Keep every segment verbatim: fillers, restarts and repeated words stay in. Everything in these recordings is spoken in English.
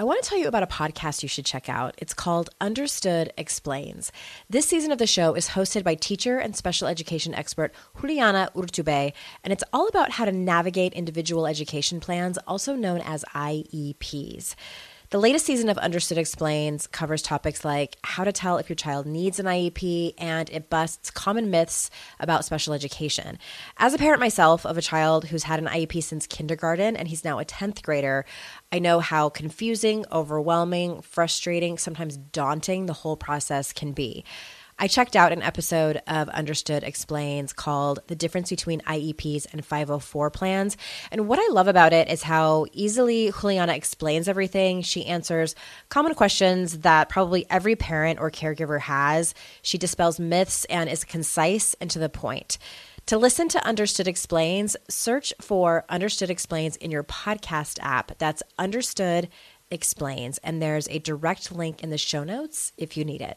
I want to tell you about a podcast you should check out. It's called Understood Explains. This season of the show is hosted by teacher and special education expert Juliana Urtubey, and it's all about how to navigate individual education plans, also known as I E Ps. The latest season of Understood Explains covers topics like how to tell if your child needs an I E P, and it busts common myths about special education. As a parent myself of a child who's had an I E P since kindergarten, and he's now a tenth grader, I know how confusing, overwhelming, frustrating, sometimes daunting the whole process can be. I checked out an episode of Understood Explains called The Difference Between I E Ps and five oh four Plans. And what I love about it is how easily Juliana explains everything. She answers common questions that probably every parent or caregiver has. She dispels myths and is concise and to the point. To listen to Understood Explains, search for Understood Explains in your podcast app. That's Understood Explains. And there's a direct link in the show notes if you need it.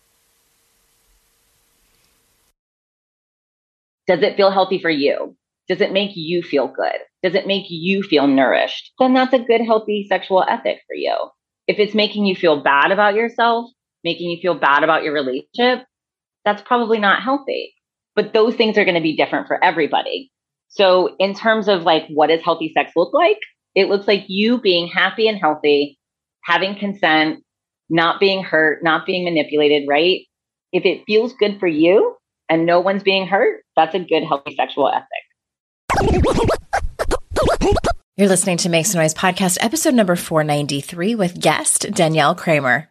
Does it feel healthy for you? Does it make you feel good? Does it make you feel nourished? Then that's a good, healthy sexual ethic for you. If it's making you feel bad about yourself, making you feel bad about your relationship, that's probably not healthy. But those things are going to be different for everybody. So in terms of like, what does healthy sex look like? It looks like you being happy and healthy, having consent, not being hurt, not being manipulated, right? If it feels good for you, and no one's being hurt, that's a good, healthy sexual ethic. You're listening to Make Some Noise podcast, episode number four ninety-three with guest Danielle Kramer.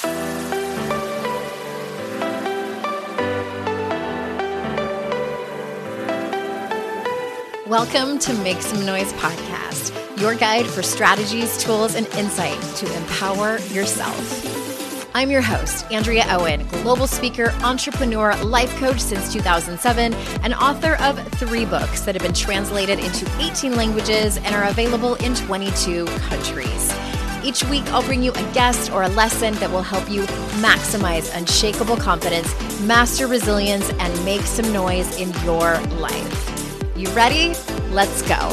Welcome to Make Some Noise podcast, your guide for strategies, tools, and insight to empower yourself. I'm your host, Andrea Owen, global speaker, entrepreneur, life coach since two thousand seven, and author of three books that have been translated into eighteen languages and are available in twenty-two countries. Each week, I'll bring you a guest or a lesson that will help you maximize unshakable confidence, master resilience, and make some noise in your life. You ready? Let's go.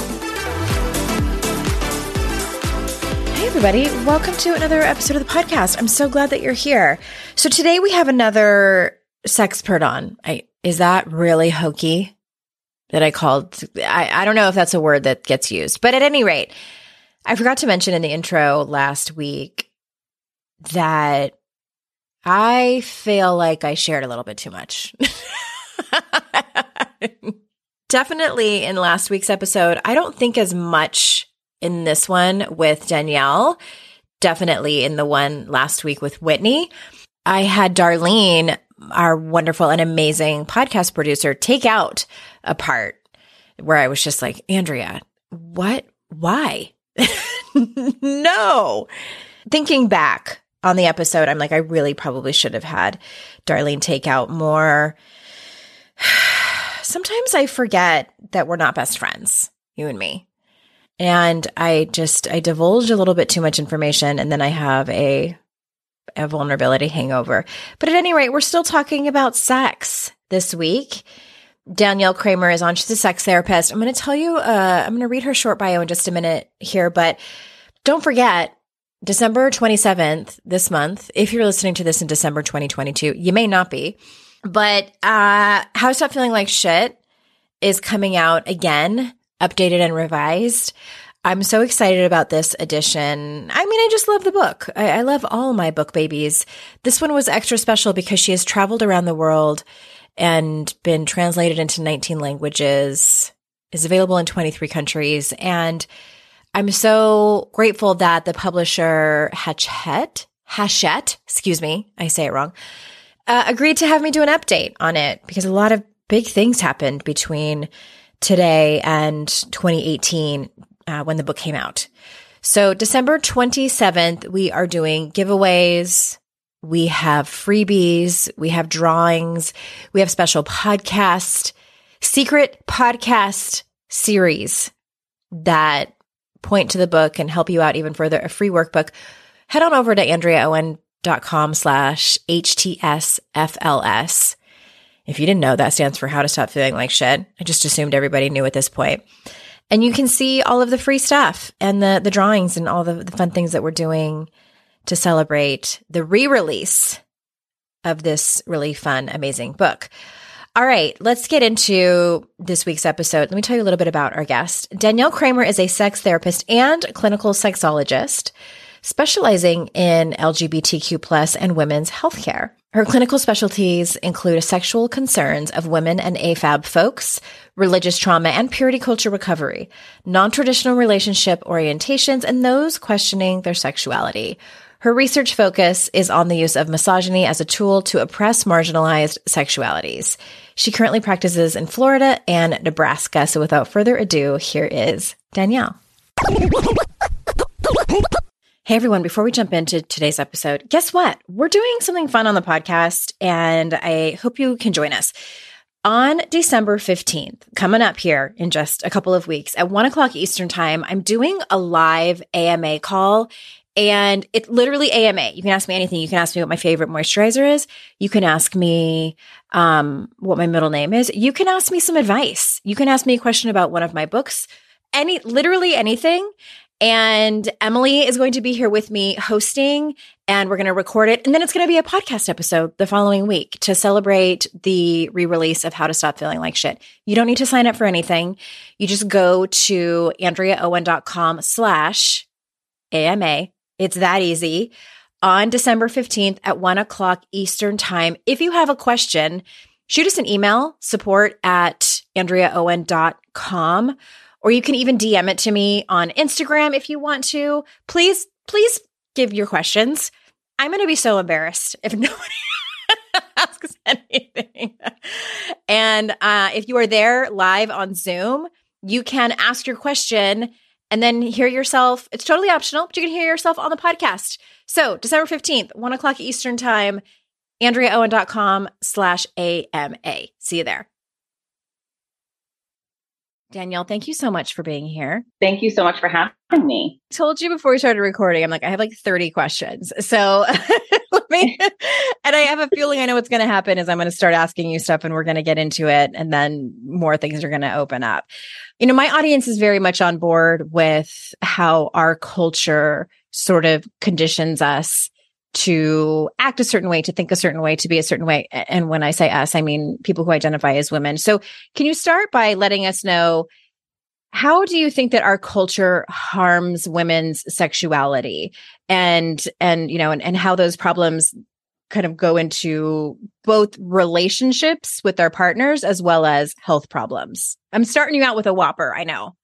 Hey everybody, welcome to another episode of the podcast. I'm so glad that you're here. So today we have another sexpert on. I, is that really hokey that I called? I, I don't know if that's a word that gets used, but at any rate, I forgot to mention in the intro last week that I feel like I shared a little bit too much. Definitely in last week's episode, I don't think as much in this one with Danielle, definitely in the one last week with Whitney. I had Darlene, our wonderful and amazing podcast producer, take out a part where I was just like, Andrea, what? Why? No. Thinking back on the episode, I'm like, I really probably should have had Darlene take out more. Sometimes I forget that we're not best friends, you and me. And I just, I divulge a little bit too much information, and then I have a, a vulnerability hangover. But at any rate, we're still talking about sex this week. Danielle Kramer is on. She's a sex therapist. I'm going to tell you, uh, I'm going to read her short bio in just a minute here, but don't forget, December twenty-seventh, this month, if you're listening to this in December twenty twenty-two, you may not be, but uh, How to Stop Feeling Like Shit is coming out again, updated and revised. I'm so excited about this edition. I mean, I just love the book. I, I love all my book babies. This one was extra special because she has traveled around the world and been translated into nineteen languages, is available in twenty-three countries. And I'm so grateful that the publisher Hachette, Hachette, excuse me, I say it wrong, uh, agreed to have me do an update on it because a lot of big things happened between today and twenty eighteen uh, when the book came out. So December twenty-seventh, we are doing giveaways. We have freebies. We have drawings. We have special podcast, secret podcast series that point to the book and help you out even further. A free workbook. Head on over to andreaowen.com slash HTSFLS. If you didn't know, that stands for How to Stop Feeling Like Shit. I just assumed everybody knew at this point. And you can see all of the free stuff and the, the drawings and all the, the fun things that we're doing to celebrate the re-release of this really fun, amazing book. All right, let's get into this week's episode. Let me tell you a little bit about our guest. Danielle Kramer is a sex therapist and clinical sexologist specializing in L G B T Q plus and women's healthcare. Her clinical specialties include sexual concerns of women and A F A B folks, religious trauma and purity culture recovery, non-traditional relationship orientations, and those questioning their sexuality. Her research focus is on the use of misogyny as a tool to oppress marginalized sexualities. She currently practices in Florida and Nebraska. So without further ado, here is Danielle. Hey everyone, before we jump into today's episode, guess what? We're doing something fun on the podcast, and I hope you can join us. On December fifteenth, coming up here in just a couple of weeks at one o'clock Eastern time, I'm doing a live A M A call, and it's literally A M A. You can ask me anything. You can ask me what my favorite moisturizer is. You can ask me um, what my middle name is. You can ask me some advice. You can ask me a question about one of my books, any, literally anything. And Emily is going to be here with me hosting, and we're going to record it. And then it's going to be a podcast episode the following week to celebrate the re-release of How to Stop Feeling Like Shit. You don't need to sign up for anything. You just go to andreaowen.com slash AMA. It's that easy. On December fifteenth at one o'clock Eastern time. If you have a question, shoot us an email, support at andreaowen dot com. Or you can even D M it to me on Instagram if you want to. Please, please give your questions. I'm going to be so embarrassed if nobody asks anything. And uh, if you are there live on Zoom, you can ask your question and then hear yourself. It's totally optional, but you can hear yourself on the podcast. So December fifteenth, one o'clock Eastern time, andreaowen.com slash AMA. See you there. Danielle, thank you so much for being here. Thank you so much for having me. I told you before we started recording, I'm like, I have like thirty questions. So let me, and I have a feeling I know what's going to happen is I'm going to start asking you stuff and we're going to get into it. And then more things are going to open up. You know, my audience is very much on board with how our culture sort of conditions us to act a certain way, to think a certain way, to be a certain way. And when I say us, I mean people who identify as women. So can you start by letting us know, how do you think that our culture harms women's sexuality, and, and, you know, and, and how those problems kind of go into both relationships with our partners as well as health problems? I'm starting you out with a whopper. I know.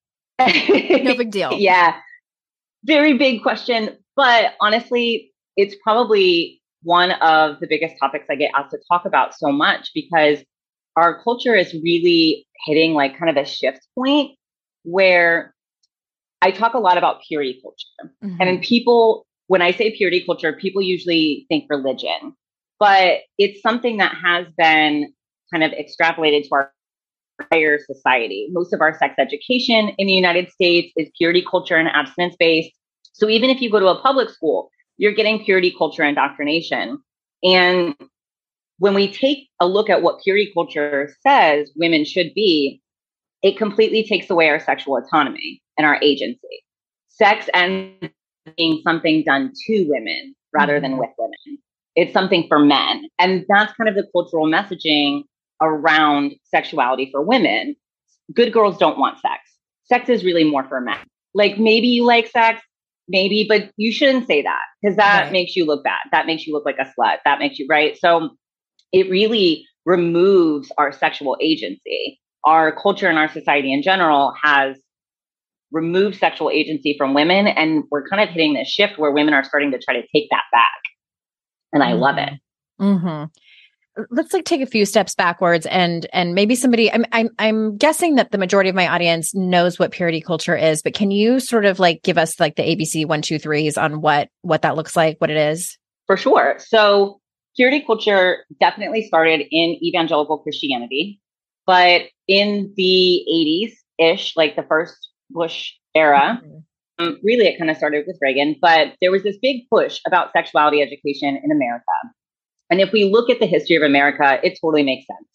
No big deal. Yeah. Very big question. But honestly, it's probably one of the biggest topics I get asked to talk about so much, because our culture is really hitting like kind of a shift point where I talk a lot about purity culture. Mm-hmm. And in people, when I say purity culture, people usually think religion, but it's something that has been kind of extrapolated to our entire society. Most of our sex education in the United States is purity culture and abstinence based. So even if you go to a public school, you're getting purity culture indoctrination. And when we take a look at what purity culture says women should be, it completely takes away our sexual autonomy and our agency. Sex ends up being something done to women rather mm-hmm. than with women. It's something for men. And that's kind of the cultural messaging around sexuality for women. Good girls don't want sex. Sex is really more for men. Like maybe you like sex, maybe, but you shouldn't say that, because that right. makes you look bad. That makes you look like a slut. That makes you, right? So it really removes our sexual agency. Our culture and our society in general has removed sexual agency from women. And we're kind of hitting this shift where women are starting to try to take that back. And I mm-hmm. love it. Mm-hmm. Let's like take a few steps backwards, and and maybe somebody, I'm I'm I'm guessing that the majority of my audience knows what purity culture is, but can you sort of like give us like the A B C one, two, threes on what what that looks like, what it is? For sure. So purity culture definitely started in evangelical Christianity, but in the eighties-ish, like the first Bush era, mm-hmm. um, really it kind of started with Reagan, but there was this big push about sexuality education in America. And if we look at the history of America, it totally makes sense.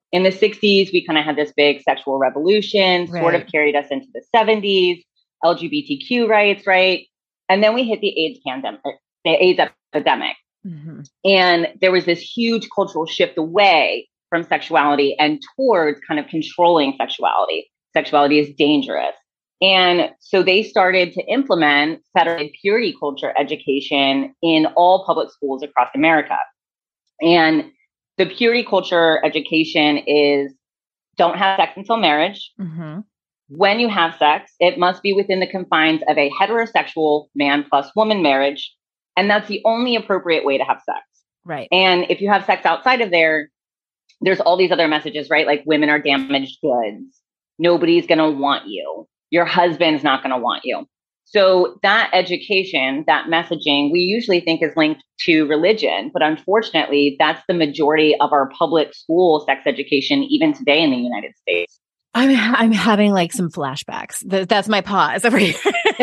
In the sixties, we kind of had this big sexual revolution, Right. sort of carried us into the seventies, L G B T Q rights, right? And then we hit the AIDS pandemic, the AIDS epidemic. Mm-hmm. And there was this huge cultural shift away from sexuality and towards kind of controlling sexuality. Sexuality is dangerous. And so they started to implement federated purity culture education in all public schools across America. And the purity culture education is don't have sex until marriage. Mm-hmm. When you have sex, it must be within the confines of a heterosexual man plus woman marriage. And that's the only appropriate way to have sex. Right. And if you have sex outside of there, there's all these other messages, right? Like women are damaged goods. Nobody's going to want you. Your husband's not going to want you. So that education, that messaging, we usually think is linked to religion. But unfortunately, that's the majority of our public school sex education, even today in the United States. I'm I'm having like some flashbacks. That's my pause over here.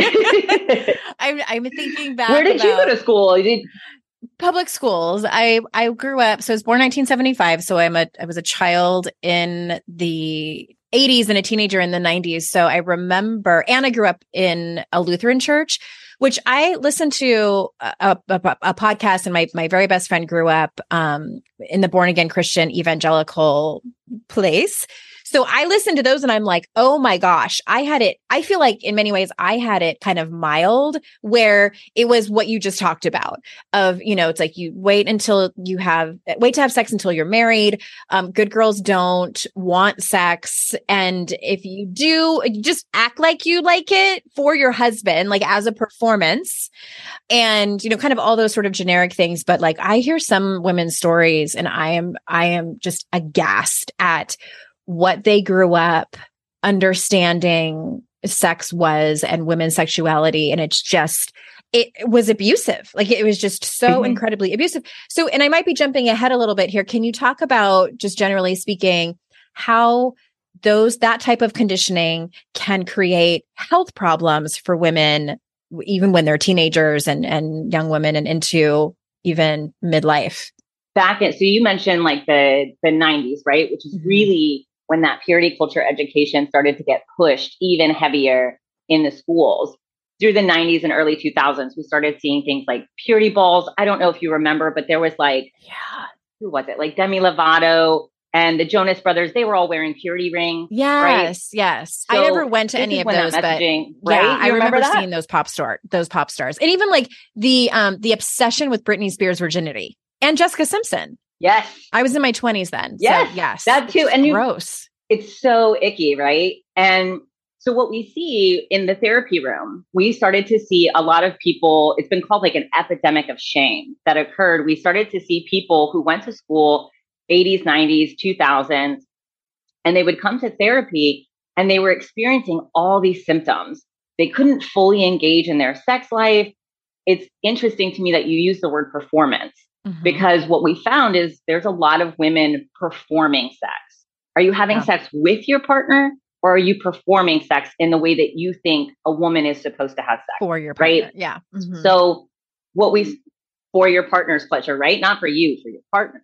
I'm I'm thinking back. Where did you go to school? Did public schools. I I grew up. So I was born nineteen seventy-five. So I'm a I was a child in the eighties and a teenager in the nineties. So I remember, and I grew up in a Lutheran church, which I listened to a, a, a podcast, and my my very best friend grew up um, in the born again Christian evangelical place. So I listened to those and I'm like, oh my gosh, I had it. I feel like in many ways I had it kind of mild, where it was what you just talked about of, you know, it's like you wait until you have, wait to have sex until you're married. Um, good girls don't want sex. And if you do, you just act like you like it for your husband, like as a performance, and, you know, kind of all those sort of generic things. But like, I hear some women's stories and I am, I am just aghast at what they grew up understanding sex was and women's sexuality. And it's just, it was abusive. Like it was just so mm-hmm. incredibly abusive. So, and I might be jumping ahead a little bit here. Can you talk about, just generally speaking, how those, that type of conditioning can create health problems for women, even when they're teenagers and, and young women and into even midlife? Back in, so you mentioned like the, the nineties, right? Which is mm-hmm. really when that purity culture education started to get pushed even heavier in the schools. Through the nineties and early two thousands, we started seeing things like purity balls. I don't know if you remember, but there was like, yeah, who was it? Like Demi Lovato and the Jonas Brothers. They were all wearing purity rings. Yes, right? yes. So I never went to any of those, but right? Yeah, I remember, remember seeing those pop star, those pop stars, and even like the um the obsession with Britney Spears' virginity and Jessica Simpson. Yes, I was in my twenties then. Yes, so, yes, that too. It's and gross. You, it's so icky, right? And so what we see in the therapy room, we started to see a lot of people, it's been called like an epidemic of shame that occurred. We started to see people who went to school eighties, nineties, two thousands, and they would come to therapy and they were experiencing all these symptoms. They couldn't fully engage in their sex life. It's interesting to me that you use the word performance, mm-hmm. because what we found is there's a lot of women performing sex. Are you having yeah. sex with your partner? Or are you performing sex in the way that you think a woman is supposed to have sex? For your partner, right? Yeah. Mm-hmm. So what we, for your partner's pleasure, right? Not for you, for your partner.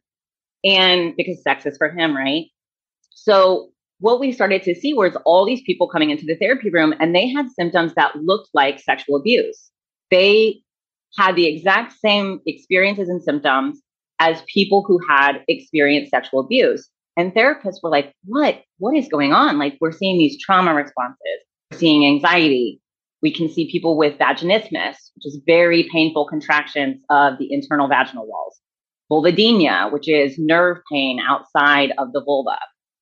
And because sex is for him, right? So what we started to see was all these people coming into the therapy room and they had symptoms that looked like sexual abuse. They had the exact same experiences and symptoms as people who had experienced sexual abuse. And therapists were like, what, what is going on? Like, we're seeing these trauma responses, we're seeing anxiety. We can see people with vaginismus, which is very painful contractions of the internal vaginal walls. Vulvodynia, which is nerve pain outside of the vulva.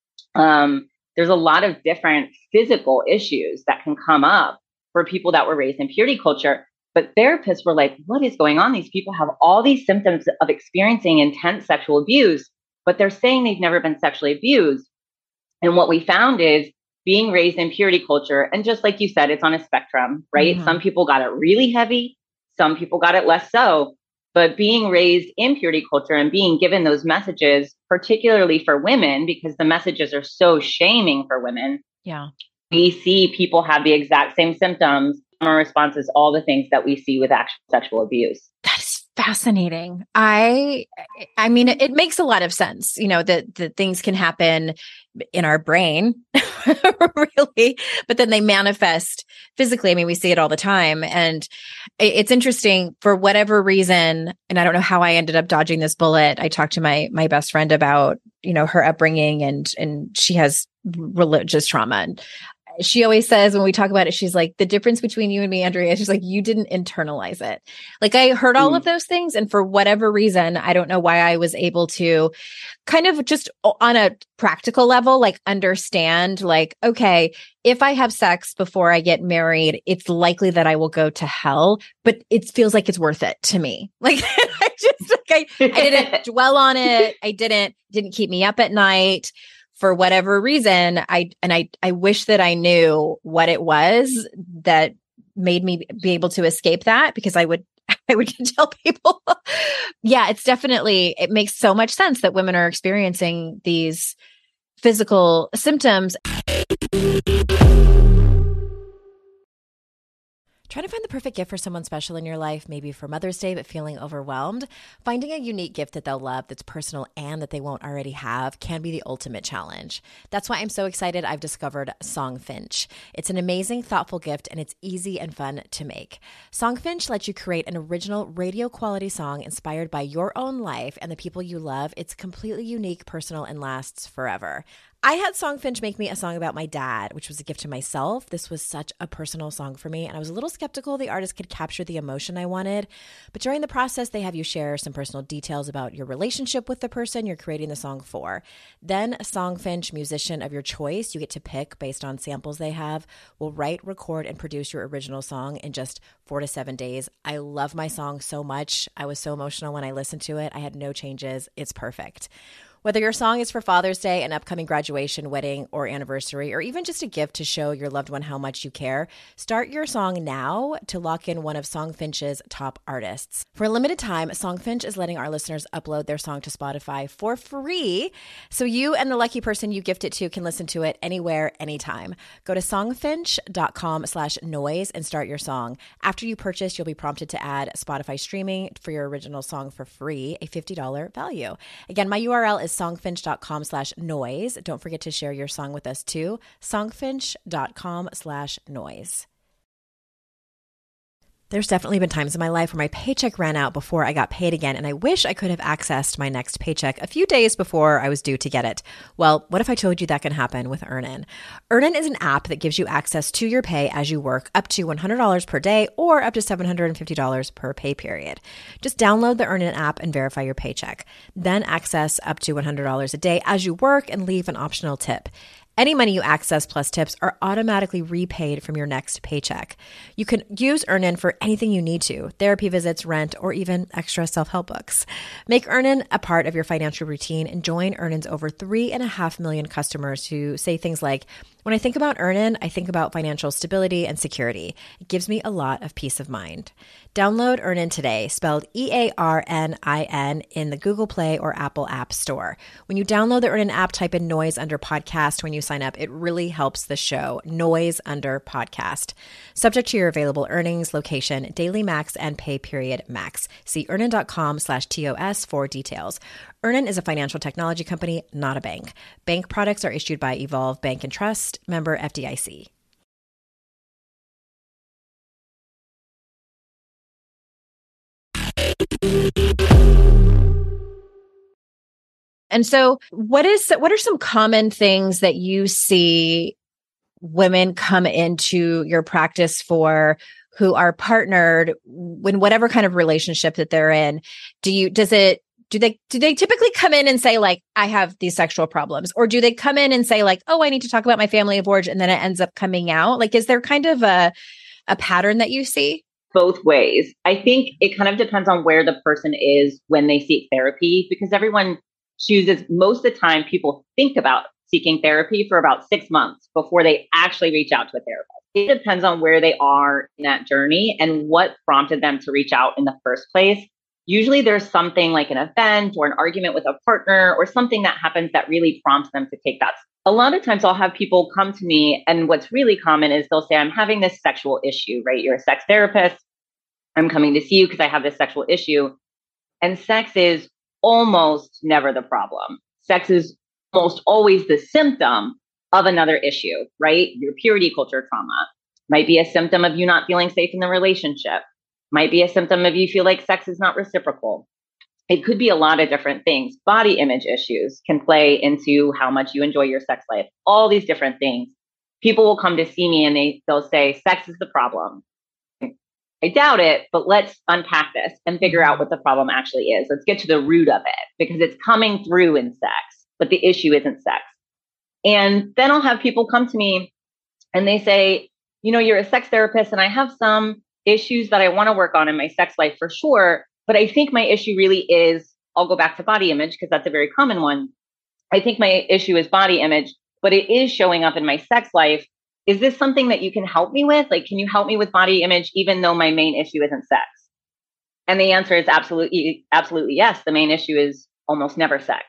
Um, there's a lot of different physical issues that can come up for people that were raised in purity culture. But therapists were like, what is going on? These people have all these symptoms of experiencing intense sexual abuse, but they're saying they've never been sexually abused. And what we found is being raised in purity culture, and just like you said, it's on a spectrum, right? Mm-hmm. Some people got it really heavy, some people got it less so. But being raised in purity culture and being given those messages, particularly for women, because the messages are so shaming for women. Yeah, we see people have the exact same symptoms, responses, all the things that we see with actual sexual abuse. That's fascinating. I, I mean, it, it makes a lot of sense, you know, that, that things can happen in our brain, really, but then they manifest physically. I mean, we see it all the time. And it, it's interesting for whatever reason. And I don't know how I ended up dodging this bullet. I talked to my, my best friend about, you know, her upbringing, and, and she has religious trauma. And she always says when we talk about it, she's like, the difference between you and me, Andrea, she's like, you didn't internalize it. Like, I heard all mm. of those things. And for whatever reason, I don't know why I was able to kind of just on a practical level, like understand, like, okay, if I have sex before I get married, it's likely that I will go to hell, but it feels like it's worth it to me. Like, I just, like, I, I didn't dwell on it. I didn't, didn't keep me up at night. For whatever reason, I and I I wish that I knew what it was that made me be able to escape that, because I would I would tell people, yeah, it's definitely, it makes so much sense that women are experiencing these physical symptoms. Trying to find the perfect gift for someone special in your life, maybe for Mother's Day, but feeling overwhelmed? Finding a unique gift that they'll love, that's personal and that they won't already have, can be the ultimate challenge. That's why I'm so excited I've discovered Songfinch. It's an amazing, thoughtful gift, and it's easy and fun to make. Songfinch lets you create an original radio quality song inspired by your own life and the people you love. It's completely unique, personal, and lasts forever. I had Songfinch make me a song about my dad, which was a gift to myself. This was such a personal song for me, and I was a little skeptical the artist could capture the emotion I wanted. But during the process, they have you share some personal details about your relationship with the person you're creating the song for. Then a Songfinch musician of your choice, you get to pick based on samples they have, will write, record, and produce your original song in just four to seven days. I love my song so much. I was so emotional when I listened to it. I had no changes. It's perfect. Whether your song is for Father's Day, an upcoming graduation, wedding, or anniversary, or even just a gift to show your loved one how much you care, start your song now to lock in one of Songfinch's top artists. For a limited time, Songfinch is letting our listeners upload their song to Spotify for free, so you and the lucky person you gift it to can listen to it anywhere, anytime. Go to songfinch.com slash noise and start your song. After you purchase, you'll be prompted to add Spotify streaming for your original song for free, a fifty dollars value. Again, my U R L is songfinch.com slash noise. Don't forget to share your song with us too. Songfinch.com slash noise. There's definitely been times in my life where my paycheck ran out before I got paid again, and I wish I could have accessed my next paycheck a few days before I was due to get it. Well, what if I told you that can happen with Earnin? Earnin is an app that gives you access to your pay as you work, up to one hundred dollars per day or up to seven hundred fifty dollars per pay period. Just download the Earnin app and verify your paycheck. Then access up to one hundred dollars a day as you work and leave an optional tip. Any money you access plus tips are automatically repaid from your next paycheck. You can use Earnin for anything you need to, therapy visits, rent, or even extra self-help books. Make Earnin a part of your financial routine and join Earnin's over three and a half million customers who say things like, when I think about Earnin, I think about financial stability and security. It gives me a lot of peace of mind. Download Earnin today, spelled E A R N I N, in the Google Play or Apple App Store. When you download the Earnin app, type in Noise under podcast when you sign up. It really helps the show. Noise under podcast. Subject to your available earnings, location, daily max, and pay period max. See earnin.com slash TOS for details. Earnin is a financial technology company, not a bank. Bank products are issued by Evolve Bank and Trust, member F D I C. And so what is what are some common things that you see women come into your practice for who are partnered in whatever kind of relationship that they're in? Do you does it do they do they typically come in and say, like, I have these sexual problems? Or do they come in and say, like, oh, I need to talk about my family of origin, and then it ends up coming out? Like, is there kind of a a pattern that you see? Both ways. I think it kind of depends on where the person is when they seek therapy, because everyone chooses, most of the time people think about seeking therapy for about six months before they actually reach out to a therapist. It depends on where they are in that journey and what prompted them to reach out in the first place. Usually there's something like an event or an argument with a partner or something that happens that really prompts them to take that. A lot of times I'll have people come to me, and what's really common is they'll say, I'm having this sexual issue, right? You're a sex therapist. I'm coming to see you because I have this sexual issue. And sex is almost never the problem. Sex is almost always the symptom of another issue, right? Your purity culture trauma might be a symptom of you not feeling safe in the relationship, might be a symptom of you feel like sex is not reciprocal. It could be a lot of different things. Body image issues can play into how much you enjoy your sex life, all these different things. People will come to see me and they, they'll say, sex is the problem. I doubt it, but let's unpack this and figure out what the problem actually is. Let's get to the root of it because it's coming through in sex, but the issue isn't sex. And then I'll have people come to me and they say, you know, you're a sex therapist and I have some issues that I want to work on in my sex life for sure. But I think my issue really is, I'll go back to body image because that's a very common one. I think my issue is body image, but it is showing up in my sex life. Is this something that you can help me with? Like, can you help me with body image, even though my main issue isn't sex? And the answer is absolutely, absolutely yes. The main issue is almost never sex.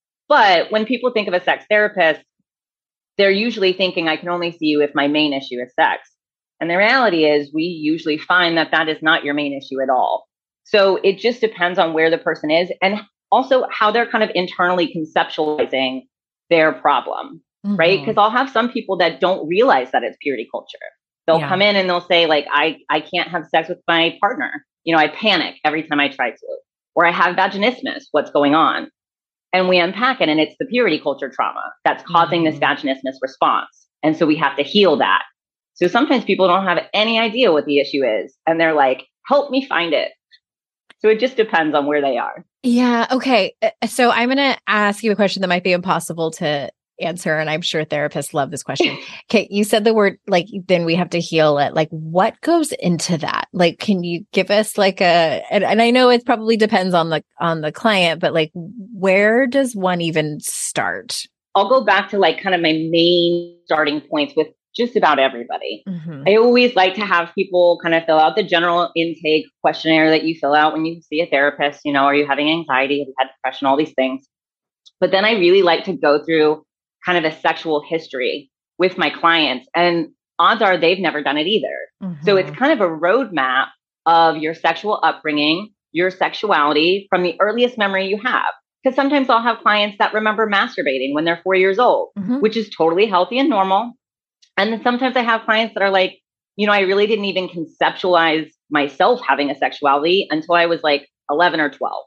But when people think of a sex therapist, they're usually thinking, I can only see you if my main issue is sex. And the reality is we usually find that that is not your main issue at all. So it just depends on where the person is and also how they're kind of internally conceptualizing their problem. Mm-hmm. Right? Because I'll have some people that don't realize that it's purity culture. They'll yeah. come in and they'll say like, I, I can't have sex with my partner. You know, I panic every time I try to, or I have vaginismus. What's going on? And we unpack it and it's the purity culture trauma that's causing mm-hmm. this vaginismus response. And so we have to heal that. So sometimes people don't have any idea what the issue is. And they're like, help me find it. So it just depends on where they are. Yeah. Okay. So I'm going to ask you a question that might be impossible to answer. And I'm sure therapists love this question. Okay. You said the word, like, then we have to heal it. Like, what goes into that? Like, can you give us like a, and, and I know it probably depends on the, on the client, but like, where does one even start? I'll go back to like kind of my main starting points with just about everybody. Mm-hmm. I always like to have people kind of fill out the general intake questionnaire that you fill out when you see a therapist. You know, are you having anxiety? Have you had depression? All these things. But then I really like to go through kind of a sexual history with my clients. And odds are they've never done it either. Mm-hmm. So it's kind of a roadmap of your sexual upbringing, your sexuality from the earliest memory you have. Because sometimes I'll have clients that remember masturbating when they're four years old, mm-hmm. which is totally healthy and normal. And then sometimes I have clients that are like, you know, I really didn't even conceptualize myself having a sexuality until I was like eleven or twelve.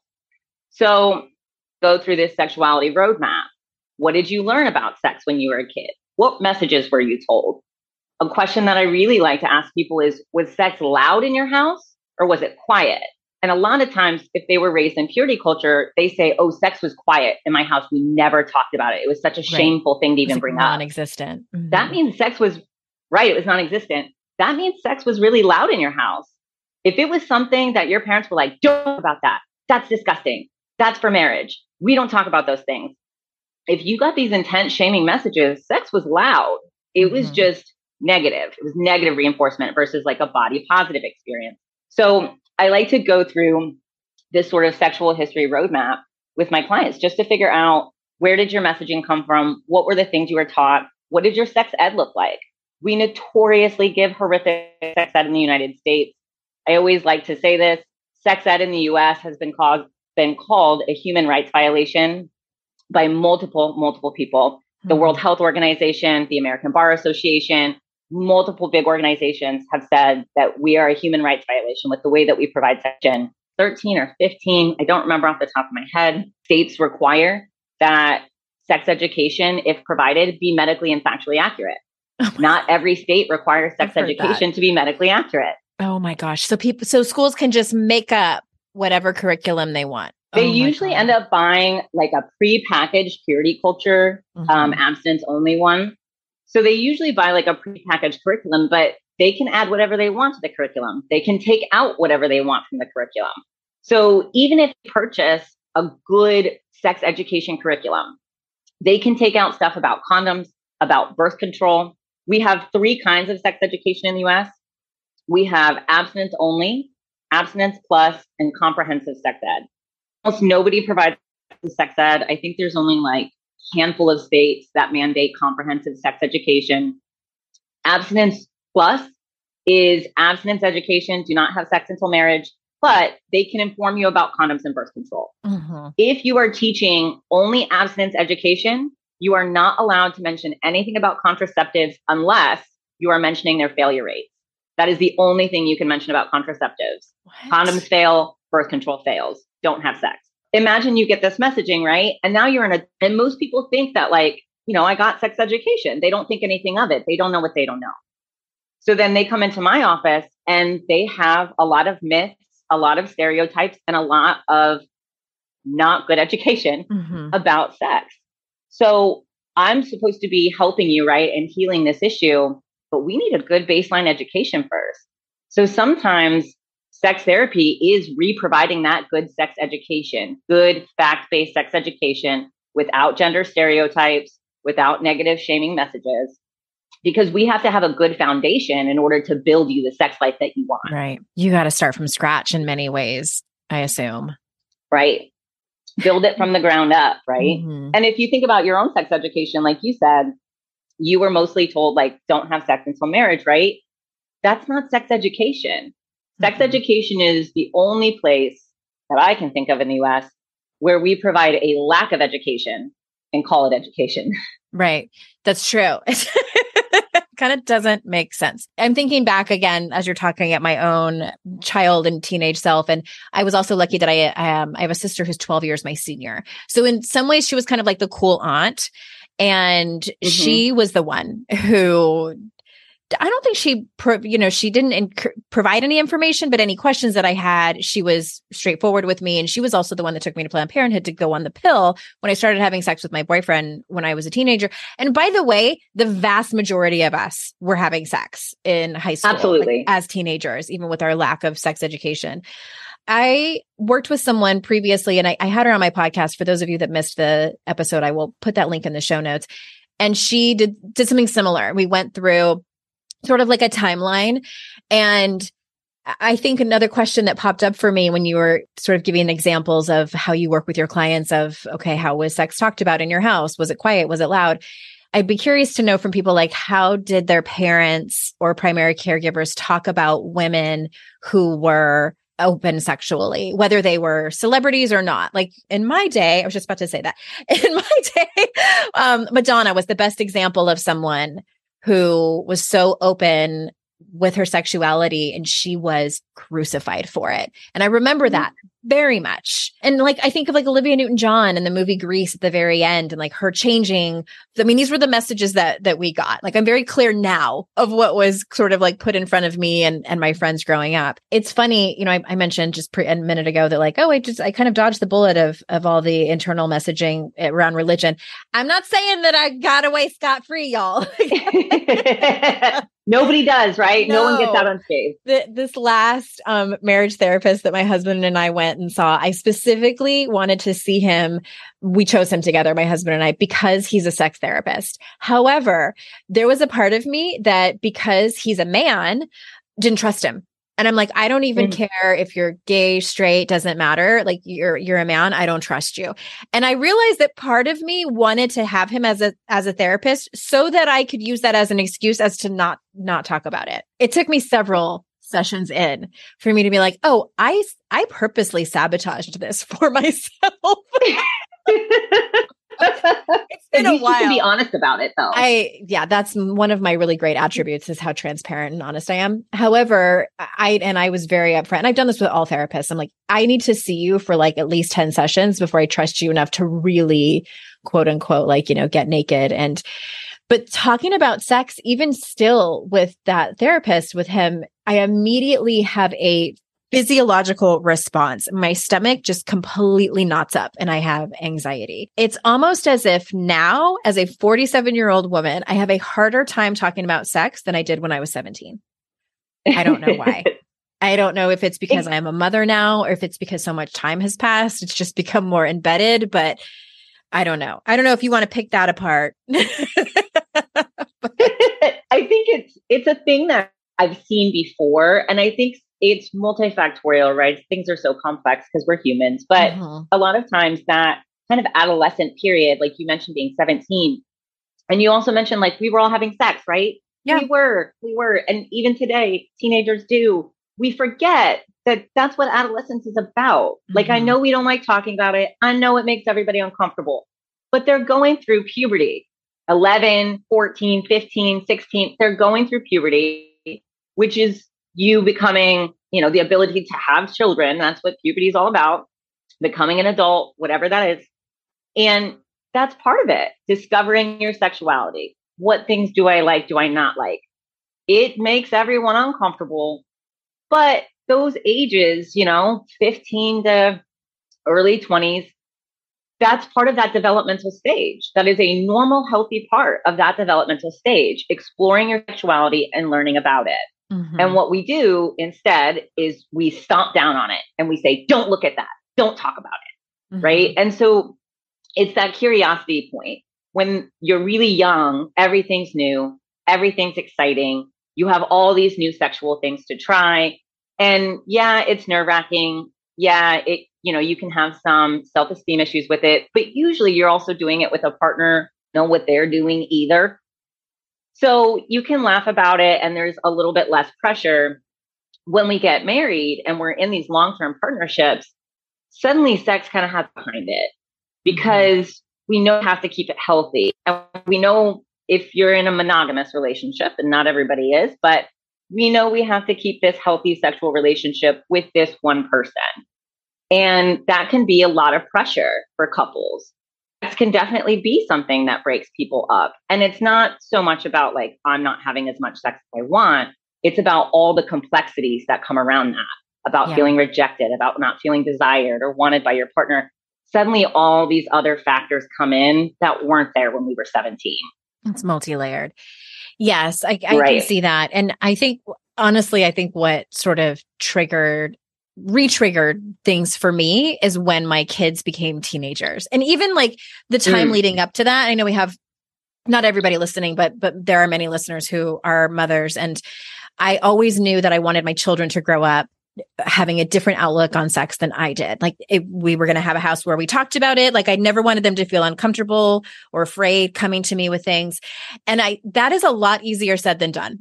So go through this sexuality roadmap. What did you learn about sex when you were a kid? What messages were you told? A question that I really like to ask people is, was sex loud in your house or was it quiet? And a lot of times, if they were raised in purity culture, they say, oh, sex was quiet in my house. We never talked about it. It was such a shameful right. thing to even like bring non-existent. up. Mm-hmm. That means sex was, right, it was non-existent. That means sex was really loud in your house. If it was something that your parents were like, don't talk about that. That's disgusting. That's for marriage. We don't talk about those things. If you got these intense shaming messages, sex was loud. It mm-hmm. was just negative. It was negative reinforcement versus like a body positive experience. So I like to go through this sort of sexual history roadmap with my clients just to figure out, where did your messaging come from? What were the things you were taught? What did your sex ed look like? We notoriously give horrific sex ed in the United States. I always like to say this, sex ed in the U S has been called, been called a human rights violation by multiple, multiple people. The mm-hmm. World Health Organization, the American Bar Association, multiple big organizations have said that we are a human rights violation with the way that we provide section thirteen or fifteen. I don't remember off the top of my head. States require that sex education, if provided, be medically and factually accurate. Oh Not every state requires sex education that. to be medically accurate. Oh my gosh. So people, so schools can just make up whatever curriculum they want. They oh usually end up buying like a pre-packaged purity culture, mm-hmm. um, abstinence only one. So they usually buy like a pre-packaged curriculum, but they can add whatever they want to the curriculum. They can take out whatever they want from the curriculum. So even if you purchase a good sex education curriculum, they can take out stuff about condoms, about birth control. We have three kinds of sex education in the U S. We have abstinence only, abstinence plus, and comprehensive sex ed. Almost nobody provides sex ed. I think there's only like a handful of states that mandate comprehensive sex education. Abstinence plus is abstinence education, do not have sex until marriage. but they can inform you about condoms and birth control. Mm-hmm. If you are teaching only abstinence education, you are not allowed to mention anything about contraceptives unless you are mentioning their failure rates. That is the only thing you can mention about contraceptives. What? Condoms fail, birth control fails. Don't have sex. Imagine you get this messaging, right? And now you're in a, and most people think that like, you know, I got sex education. They don't think anything of it. They don't know what they don't know. So then they come into my office and they have a lot of myths, a lot of stereotypes, and a lot of not good education mm-hmm. about sex. So I'm supposed to be helping you, right, and healing this issue, but we need a good baseline education first. So sometimes sex therapy is re-providing that good sex education, good fact-based sex education without gender stereotypes, without negative shaming messages, because we have to have a good foundation in order to build you the sex life that you want. Right. You got to start from scratch in many ways, I assume. Right. Build it from the ground up. Right. Mm-hmm. And if you think about your own sex education, like you said, you were mostly told like, don't have sex until marriage, right? That's not sex education. Sex mm-hmm. education is the only place that I can think of in the U S where we provide a lack of education and call it education. Right. That's true. Kind of doesn't make sense. I'm thinking back again as you're talking at my own child and teenage self. And I was also lucky that I um, I have a sister who's twelve years my senior. So in some ways she was kind of like the cool aunt. And mm-hmm. she was the one who I don't think she, pro- you know, she didn't inc- provide any information, but any questions that I had, she was straightforward with me. And she was also the one that took me to Planned Parenthood to go on the pill when I started having sex with my boyfriend when I was a teenager. And by the way, the vast majority of us were having sex in high school. Absolutely. Like, as teenagers, even with our lack of sex education. I worked with someone previously, and I, I had her on my podcast. For those of you that missed the episode, I will put that link in the show notes. And she did, did something similar. We went through sort of like a timeline. And I think another question that popped up for me when you were sort of giving examples of how you work with your clients of, okay, how was sex talked about in your house? Was it quiet? Was it loud? I'd be curious to know from people like, how did their parents or primary caregivers talk about women who were open sexually, whether they were celebrities or not? Like in my day, I was just about to say that in my day, um, Madonna was the best example of someone who was so open with her sexuality, and she was crucified for it. And I remember that very much. And like, I think of like Olivia Newton-John in the movie Grease at the very end, and like her changing. I mean, these were the messages that, that we got. Like, I'm very clear now of what was sort of like put in front of me and, and my friends growing up. It's funny, you know, I, I mentioned just pre- a minute ago that like, oh, I just, I kind of dodged the bullet of, of all the internal messaging around religion. I'm not saying that I got away scot-free, y'all. Nobody does, right? No, no one gets out unscathed. The, this last um, marriage therapist that my husband and I went and saw, I specifically wanted to see him. We chose him together, my husband and I, because he's a sex therapist. However, there was a part of me that, because he's a man, didn't trust him. And I'm like, I don't even mm. care if you're gay, straight, doesn't matter. Like, you're, you're a man. I don't trust you. And I realized that part of me wanted to have him as a, as a therapist so that I could use that as an excuse as to not, not talk about it. It took me several sessions in for me to be like, oh, I, I purposely sabotaged this for myself. It's been a while. To be honest about it, though. I, yeah, that's one of my really great attributes, is how transparent and honest I am. However, I, and I was very upfront, and I've done this with all therapists. I'm like, I need to see you for like at least ten sessions before I trust you enough to really, quote unquote, like, you know, get naked. And, but talking about sex, even still with that therapist, with him, I immediately have a physiological response. My stomach just completely knots up and I have anxiety. It's almost as if now, as a forty-seven year old woman, I have a harder time talking about sex than I did when I was seventeen. I don't know why. I don't know if it's because I am a mother now, or if it's because so much time has passed. It's just become more embedded, but I don't know. I don't know if you want to pick that apart. I think it's, it's a thing that I've seen before. And I think it's multifactorial, right? Things are so complex because we're humans, but mm-hmm. a lot of times that kind of adolescent period, like you mentioned being seventeen, and you also mentioned like we were all having sex, right? Yeah, we were, we were. And even today, teenagers do. we forget that that's what adolescence is about. Mm-hmm. Like, I know we don't like talking about it. I know it makes everybody uncomfortable, but they're going through puberty, eleven, fourteen, fifteen, sixteen. They're going through puberty, which is you becoming, you know, the ability to have children. That's what puberty is all about. Becoming an adult, whatever that is. And that's part of it. Discovering your sexuality. What things do I like? Do I not like? It makes everyone uncomfortable. But those ages, you know, fifteen to early twenties, that's part of that developmental stage. That is a normal, healthy part of that developmental stage, exploring your sexuality and learning about it. Mm-hmm. And what we do instead is we stomp down on it and we say, don't look at that. Don't talk about it. Mm-hmm. Right. And so it's that curiosity point. When you're really young, everything's new, everything's exciting. You have all these new sexual things to try. And yeah, it's nerve wracking. Yeah, it, you know, you can have some self-esteem issues with it, but usually you're also doing it with a partner, know what they're doing either. So you can laugh about it and there's a little bit less pressure. When we get married and we're in these long-term partnerships, suddenly sex kind of has behind it because we know we have to keep it healthy. And we know if you're in a monogamous relationship, and not everybody is, but we know we have to keep this healthy sexual relationship with this one person. And that can be a lot of pressure for couples. Sex can definitely be something that breaks people up. And it's not so much about like, I'm not having as much sex as I want. It's about all the complexities that come around that, about yeah. feeling rejected, about not feeling desired or wanted by your partner. Suddenly all these other factors come in that weren't there when we were seventeen. It's multi-layered. Yes, I, I right. can see that. And I think, honestly, I think what sort of triggered, re-triggered things for me is when my kids became teenagers. And even like the time mm. leading up to that, I know we have not everybody listening, but but there are many listeners who are mothers. And I always knew that I wanted my children to grow up having a different outlook on sex than I did. Like it, we were going to have a house where we talked about it. Like I never wanted them to feel uncomfortable or afraid coming to me with things. And I, that is a lot easier said than done.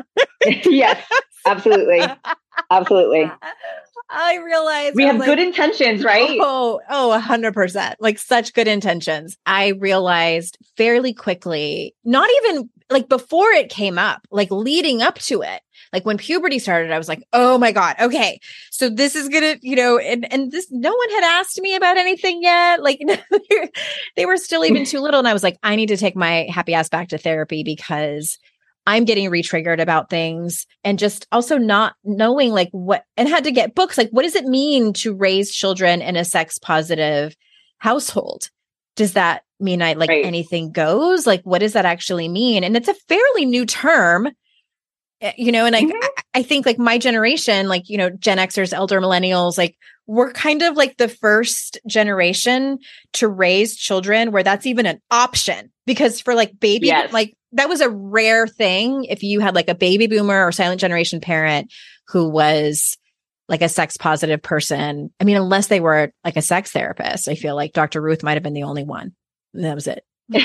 Yes, absolutely. Absolutely. I realize we have like, good intentions, right? Oh, oh, a hundred percent. Like such good intentions. I realized fairly quickly, not even like before it came up, like leading up to it, like when puberty started, I was like, oh my God. Okay. So this is going to, you know, and, and this, no one had asked me about anything yet. Like they were still even too little. And I was like, I need to take my happy ass back to therapy because I'm getting re-triggered about things and just also not knowing like what, and had to get books. Like, what does it mean to raise children in a sex positive household? Does that mean I like right. anything goes? Like, what does that actually mean? And it's a fairly new term, you know, and I, mm-hmm. I, I think like my generation, like, you know, Gen Xers, elder millennials, like we're kind of like the first generation to raise children where that's even an option because for like baby, yes. like, that was a rare thing if you had like a baby boomer or silent generation parent who was like a sex positive person. I mean, unless they were like a sex therapist, I feel like Doctor Ruth might have been the only one. And that was it.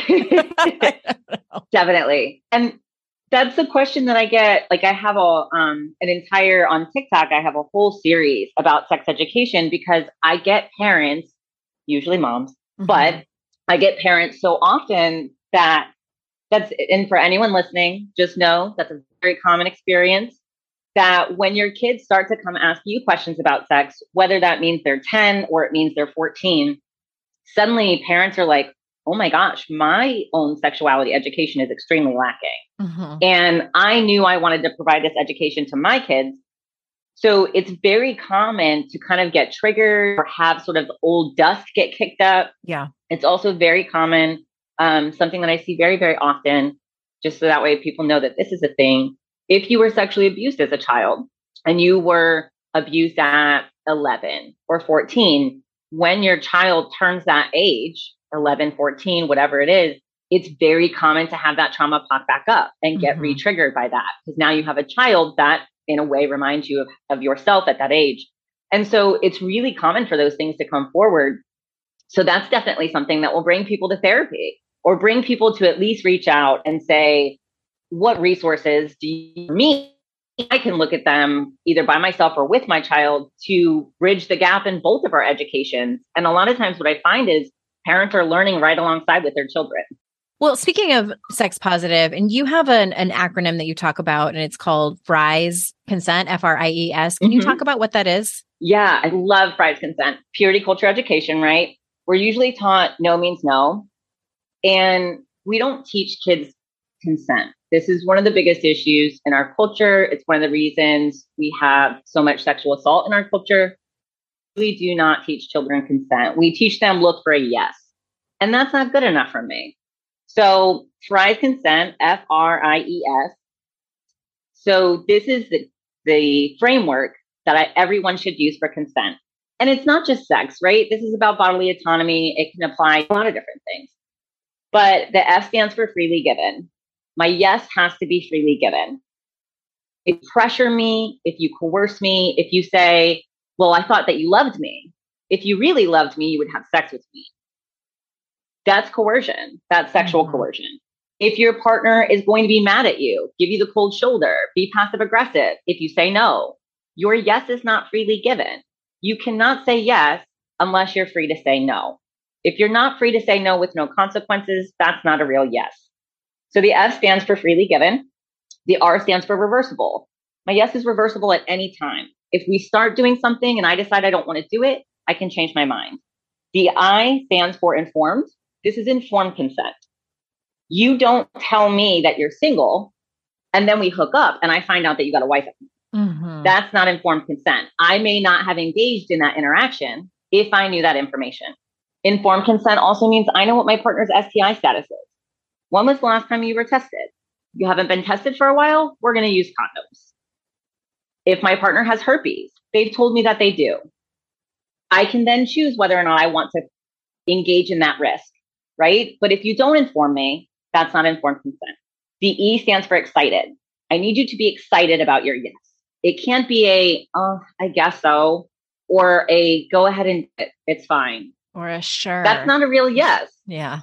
Definitely. And that's the question that I get. Like I have a um an entire on TikTok, I have a whole series about sex education because I get parents, usually moms, mm-hmm. but I get parents so often that That's, and for anyone listening, just know that's a very common experience that when your kids start to come ask you questions about sex, whether that means they're ten or it means they're fourteen, suddenly parents are like, oh my gosh, my own sexuality education is extremely lacking. Mm-hmm. And I knew I wanted to provide this education to my kids. So it's very common to kind of get triggered or have sort of old dust get kicked up. Yeah. It's also very common. Um, something that I see very, very often, just so that way people know that this is a thing. If you were sexually abused as a child and you were abused at eleven or fourteen, when your child turns that age, eleven, fourteen, whatever it is, it's very common to have that trauma pop back up and get mm-hmm. re-triggered by that. Because now you have a child that in a way reminds you of, of yourself at that age. And so it's really common for those things to come forward. So that's definitely something that will bring people to therapy. Or bring people to at least reach out and say, what resources do you need I can look at them either by myself or with my child to bridge the gap in both of our educations. And a lot of times what I find is parents are learning right alongside with their children. Well, speaking of sex positive, and you have an, an acronym that you talk about, and it's called FRIES Consent, F R I E S. Can mm-hmm. you talk about what that is? Yeah, I love FRIES Consent. Purity culture education, right? We're usually taught no means no. And we don't teach kids consent. This is one of the biggest issues in our culture. It's one of the reasons we have so much sexual assault in our culture. We do not teach children consent. We teach them look for a yes. And that's not good enough for me. So FRIES Consent, F R I E S. So this is the, the framework that I, everyone should use for consent. And it's not just sex, right? This is about bodily autonomy. It can apply to a lot of different things. But the F stands for freely given. My yes has to be freely given. If you pressure me, if you coerce me, if you say, well, I thought that you loved me. If you really loved me, you would have sex with me. That's coercion. That's sexual mm-hmm. coercion. If your partner is going to be mad at you, give you the cold shoulder, be passive aggressive, if you say no, your yes is not freely given. You cannot say yes unless you're free to say no. If you're not free to say no with no consequences, that's not a real yes. So the F stands for freely given. The R stands for reversible. My yes is reversible at any time. If we start doing something and I decide I don't want to do it, I can change my mind. The I stands for informed. This is informed consent. You don't tell me that you're single and then we hook up and I find out that you got a wife. Mm-hmm. That's not informed consent. I may not have engaged in that interaction if I knew that information. Informed consent also means I know what my partner's S T I status is. When was the last time you were tested? You haven't been tested for a while? We're going to use condoms. If my partner has herpes, they've told me that they do. I can then choose whether or not I want to engage in that risk, right? But if you don't inform me, that's not informed consent. The E stands for excited. I need you to be excited about your yes. It can't be a, oh, I guess so, or a go ahead and it's fine. Or a sure. That's not a real yes. Yeah.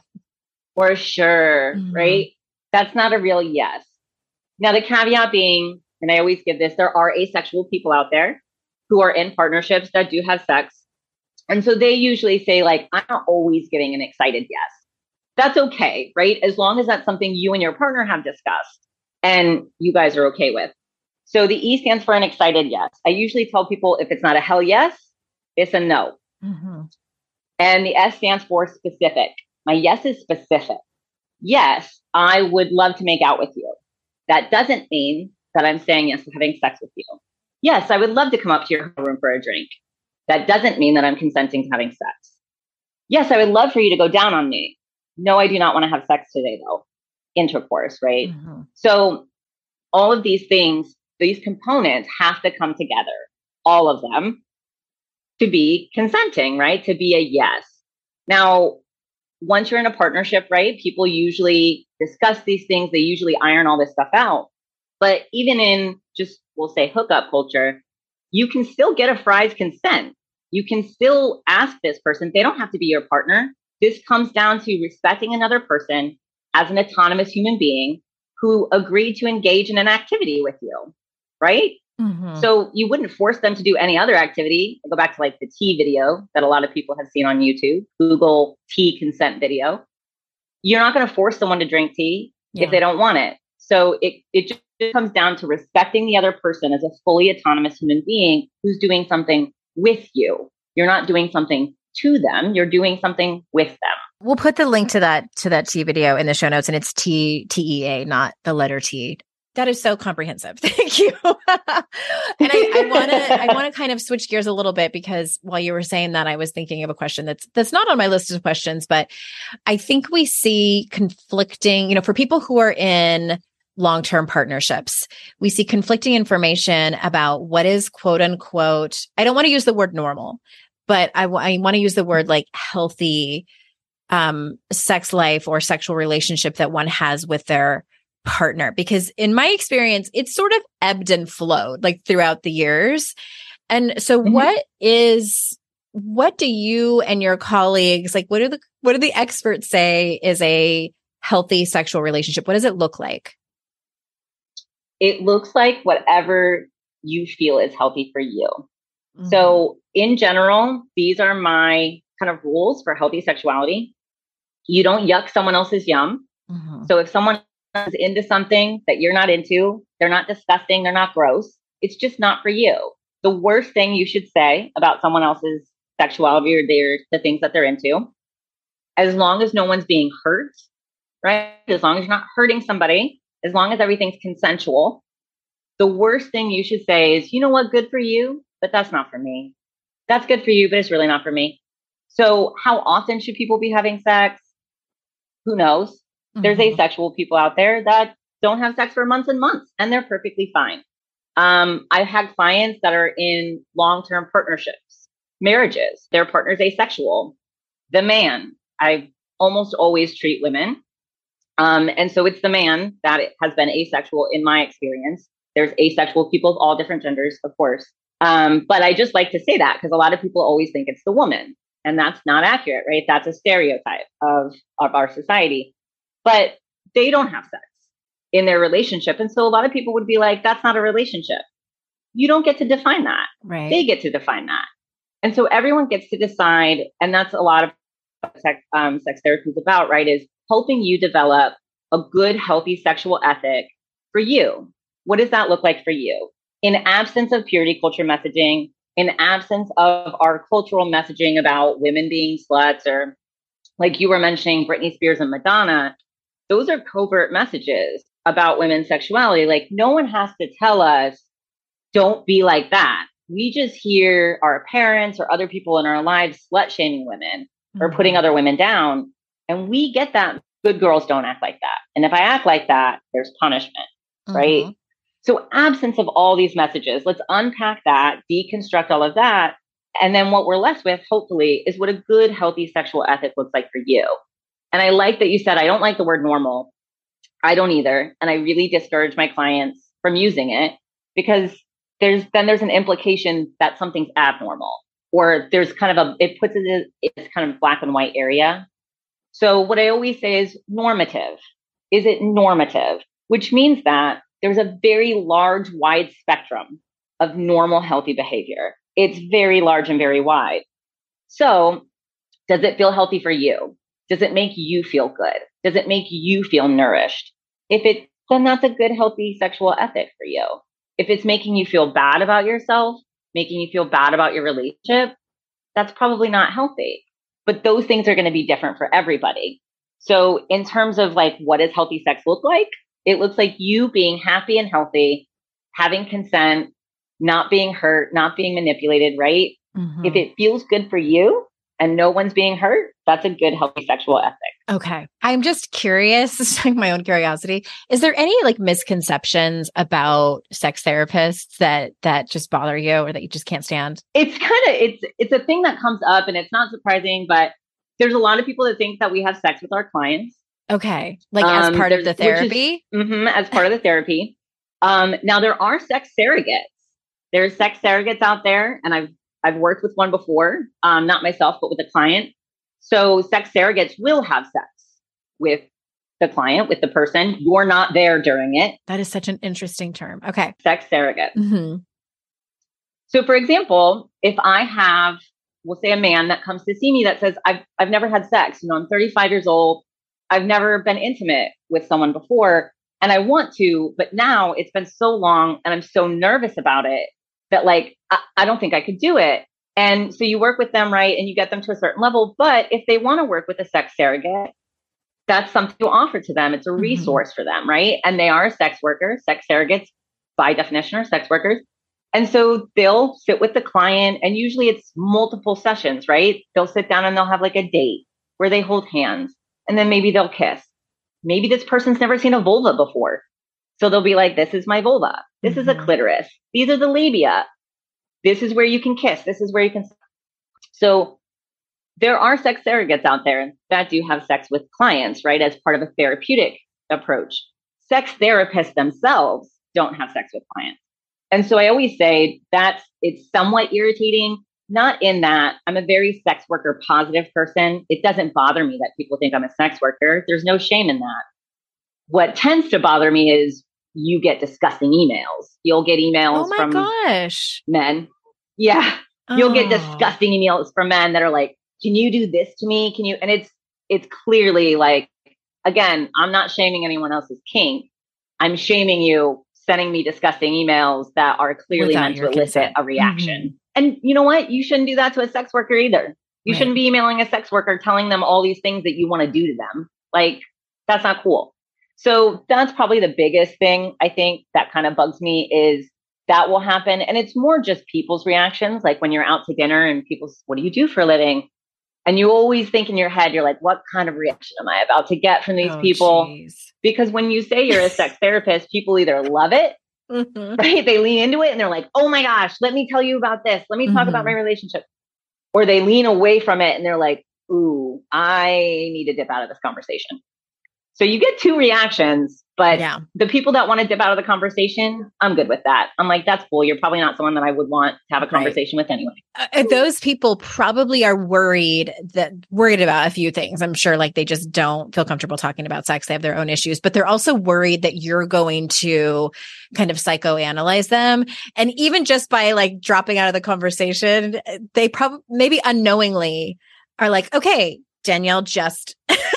Or sure, mm-hmm. right? That's not a real yes. Now, the caveat being, and I always give this, there are asexual people out there who are in partnerships that do have sex. And so they usually say, like, I'm not always giving an excited yes. That's okay, right? As long as that's something you and your partner have discussed and you guys are okay with. So the E stands for an excited yes. I usually tell people if it's not a hell yes, it's a no. Mm-hmm. And the S stands for specific. My yes is specific. Yes, I would love to make out with you. That doesn't mean that I'm saying yes to having sex with you. Yes, I would love to come up to your room for a drink. That doesn't mean that I'm consenting to having sex. Yes, I would love for you to go down on me. No, I do not want to have sex today, though. Intercourse, right? Mm-hmm. So all of these things, these components have to come together, all of them, to be consenting, right? To be a yes. Now, once you're in a partnership, right, people usually discuss these things. They usually iron all this stuff out. But even in just, we'll say, hookup culture, you can still get a FRIES consent. You can still ask this person. They don't have to be your partner. This comes down to respecting another person as an autonomous human being who agreed to engage in an activity with you, right? Mm-hmm. So you wouldn't force them to do any other activity. I go back to like the tea video that a lot of people have seen on YouTube, Google tea consent video. You're not going to force someone to drink tea yeah. if they don't want it. So it, it just comes down to respecting the other person as a fully autonomous human being who's doing something with you. You're not doing something to them. You're doing something with them. We'll put the link to that, to that tea video in the show notes, and it's T, T E A, not the letter T. That is so comprehensive. Thank you. And I want to, I want to kind of switch gears a little bit, because while you were saying that, I was thinking of a question that's, that's not on my list of questions, but I think we see conflicting, you know, for people who are in long-term partnerships, we see conflicting information about what is quote unquote, I don't want to use the word normal, but I, w- I want to use the word like healthy um, sex life or sexual relationship that one has with their partner. Because in my experience, it's sort of ebbed and flowed like throughout the years. And so mm-hmm. what is, what do you and your colleagues, like, what do the, what do the experts say is a healthy sexual relationship? What does it look like? It looks like whatever you feel is healthy for you. Mm-hmm. So in general, these are my kind of rules for healthy sexuality. You don't yuck someone else's yum. Mm-hmm. So if someone is into something that you're not into, they're not disgusting, they're not gross, it's just not for you. The worst thing you should say about someone else's sexuality or their the things that they're into, as long as no one's being hurt, right? As long as you're not hurting somebody, as long as everything's consensual, the worst thing you should say is, you know what, good for you, but that's not for me. That's good for you, but it's really not for me. So how often should people be having sex? Who knows? Mm-hmm. There's asexual people out there that don't have sex for months and months, and they're perfectly fine. Um, I've had clients that are in long-term partnerships, marriages, their partner's asexual. The man, I almost always treat women. Um, and so it's the man that has been asexual in my experience. There's asexual people of all different genders, of course. Um, but I just like to say that because a lot of people always think it's the woman, and that's not accurate, right? That's a stereotype of, of our society. But they don't have sex in their relationship. And so a lot of people would be like, that's not a relationship. You don't get to define that. Right. They get to define that. And so everyone gets to decide. And that's a lot of sex, um, sex therapy is about, right? Is helping you develop a good, healthy sexual ethic for you. What does that look like for you? In absence of purity culture messaging, in absence of our cultural messaging about women being sluts, or like you were mentioning, Britney Spears and Madonna, those are covert messages about women's sexuality. Like no one has to tell us, don't be like that. We just hear our parents or other people in our lives slut shaming women mm-hmm. or putting other women down. And we get that good girls don't act like that. And if I act like that, there's punishment, mm-hmm. right? So absence of all these messages, let's unpack that, deconstruct all of that. And then what we're left with, hopefully, is what a good, healthy sexual ethic looks like for you. And I like that you said, I don't like the word normal. I don't either. And I really discourage my clients from using it because there's then there's an implication that something's abnormal, or there's kind of a, it puts it in it's kind of black and white area. So what I always say is normative. Is it normative? Which means that there's a very large, wide spectrum of normal, healthy behavior. It's very large and very wide. So does it feel healthy for you? Does it make you feel good? Does it make you feel nourished? If it, then that's a good, healthy sexual ethic for you. If it's making you feel bad about yourself, making you feel bad about your relationship, that's probably not healthy. But those things are going to be different for everybody. So in terms of like, what does healthy sex look like? It looks like you being happy and healthy, having consent, not being hurt, not being manipulated, right? Mm-hmm. If it feels good for you and no one's being hurt, that's a good, healthy sexual ethic. Okay. I'm just curious, this is like my own curiosity. Is there any like misconceptions about sex therapists that, that just bother you or that you just can't stand? It's kind of, it's, it's a thing that comes up and it's not surprising, but there's a lot of people that think that we have sex with our clients. Okay. Like as um, part of the therapy? Is, mm-hmm, as part of the therapy. Um, now there are sex surrogates. There's sex surrogates out there. And I've, I've worked with one before, um, not myself, but with a client. So sex surrogates will have sex with the client, with the person. You're not there during it. That is such an interesting term. Okay. Sex surrogate. Mm-hmm. So for example, if I have, we'll say a man that comes to see me that says, I've, I've never had sex. You know, I'm thirty-five years old. I've never been intimate with someone before and I want to, but now it's been so long and I'm so nervous about it that like, I, I don't think I could do it. And so you work with them, right? And you get them to a certain level. But if they want to work with a sex surrogate, that's something you offer to them. It's a resource mm-hmm. for them, right? And they are sex workers, sex surrogates by definition are sex workers. And so they'll sit with the client and usually it's multiple sessions, right? They'll sit down and they'll have like a date where they hold hands. And then maybe they'll kiss. Maybe this person's never seen a vulva before. So they'll be like, this is my vulva. This mm-hmm. is a clitoris. These are the labia. This is where you can kiss. This is where you can. So there are sex surrogates out there that do have sex with clients, right? As part of a therapeutic approach. Sex therapists themselves don't have sex with clients. And so I always say that's, it's somewhat irritating. Not in that I'm a very sex worker positive person. It doesn't bother me that people think I'm a sex worker. There's no shame in that. What tends to bother me is you get disgusting emails. You'll get emails Oh my from gosh. men. Yeah. You'll get Oh. disgusting emails from men that are like, can you do this to me? Can you? And it's, it's clearly like, again, I'm not shaming anyone else's kink. I'm shaming you sending me disgusting emails that are clearly Without meant to your elicit consent. a reaction. Mm-hmm. And you know what? You shouldn't do that to a sex worker either. You Right. shouldn't be emailing a sex worker telling them all these things that you want to do to them. Like, that's not cool. So that's probably the biggest thing I think that kind of bugs me is that will happen. And it's more just people's reactions. Like when you're out to dinner and people, what do you do for a living? And you always think in your head, you're like, what kind of reaction am I about to get from these Oh, people? geez. Because when you say you're a sex therapist, people either love it, mm-hmm. right? They lean into it and they're like, oh my gosh, let me tell you about this. Let me talk mm-hmm. about my relationship. Or they lean away from it and they're like, ooh, I need to dip out of this conversation. So you get two reactions, but yeah. the people that want to dip out of the conversation, I'm good with that. I'm like, that's cool. You're probably not someone that I would want to have a conversation right. with anyway. Uh, those people probably are worried that worried about a few things. I'm sure like they just don't feel comfortable talking about sex. They have their own issues, but they're also worried that you're going to kind of psychoanalyze them. And even just by like dropping out of the conversation, they probably maybe unknowingly are like, okay, Danielle just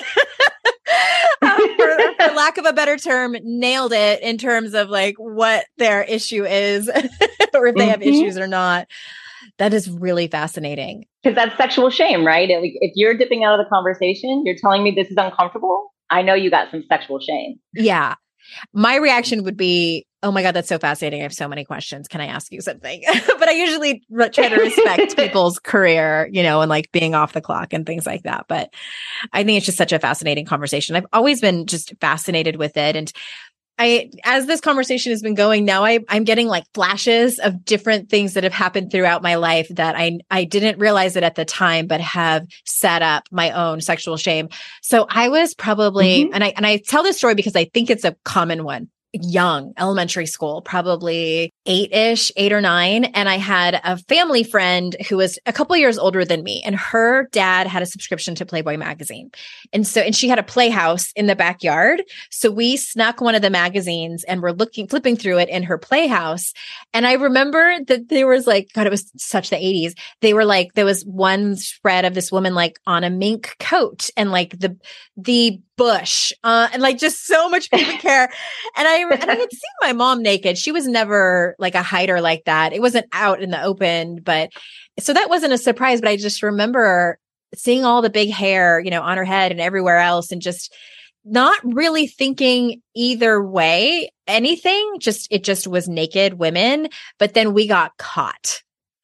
um, for, for lack of a better term, nailed it in terms of like what their issue is or if they mm-hmm. have issues or not. That is really fascinating. Because that's sexual shame, right? If you're dipping out of the conversation, you're telling me this is uncomfortable. I know you got some sexual shame. Yeah. My reaction would be, oh my God, that's so fascinating. I have so many questions. Can I ask you something? But I usually try to respect people's career, you know, and like being off the clock and things like that. But I think it's just such a fascinating conversation. I've always been just fascinated with it. And I, as this conversation has been going now, I, I'm getting like flashes of different things that have happened throughout my life that I, I didn't realize it at the time, but have set up my own sexual shame. So I was probably, mm-hmm. and I, and I tell this story because I think it's a common one. Young, elementary school, probably eight-ish, eight or nine. And I had a family friend who was a couple years older than me, and her dad had a subscription to Playboy magazine. And so, and she had a playhouse in the backyard. So we snuck one of the magazines and were looking, flipping through it in her playhouse. And I remember that there was like, God, it was such the eighties. They were like, there was one spread of this woman like on a mink coat and like the, the bush, uh, and like just so much pubic hair. And I, and I had seen my mom naked. She was never like a hider like that. It wasn't out in the open, but so that wasn't a surprise. But I just remember seeing all the big hair, you know, on her head and everywhere else, and just not really thinking either way, anything. Just, it just was naked women. But then we got caught.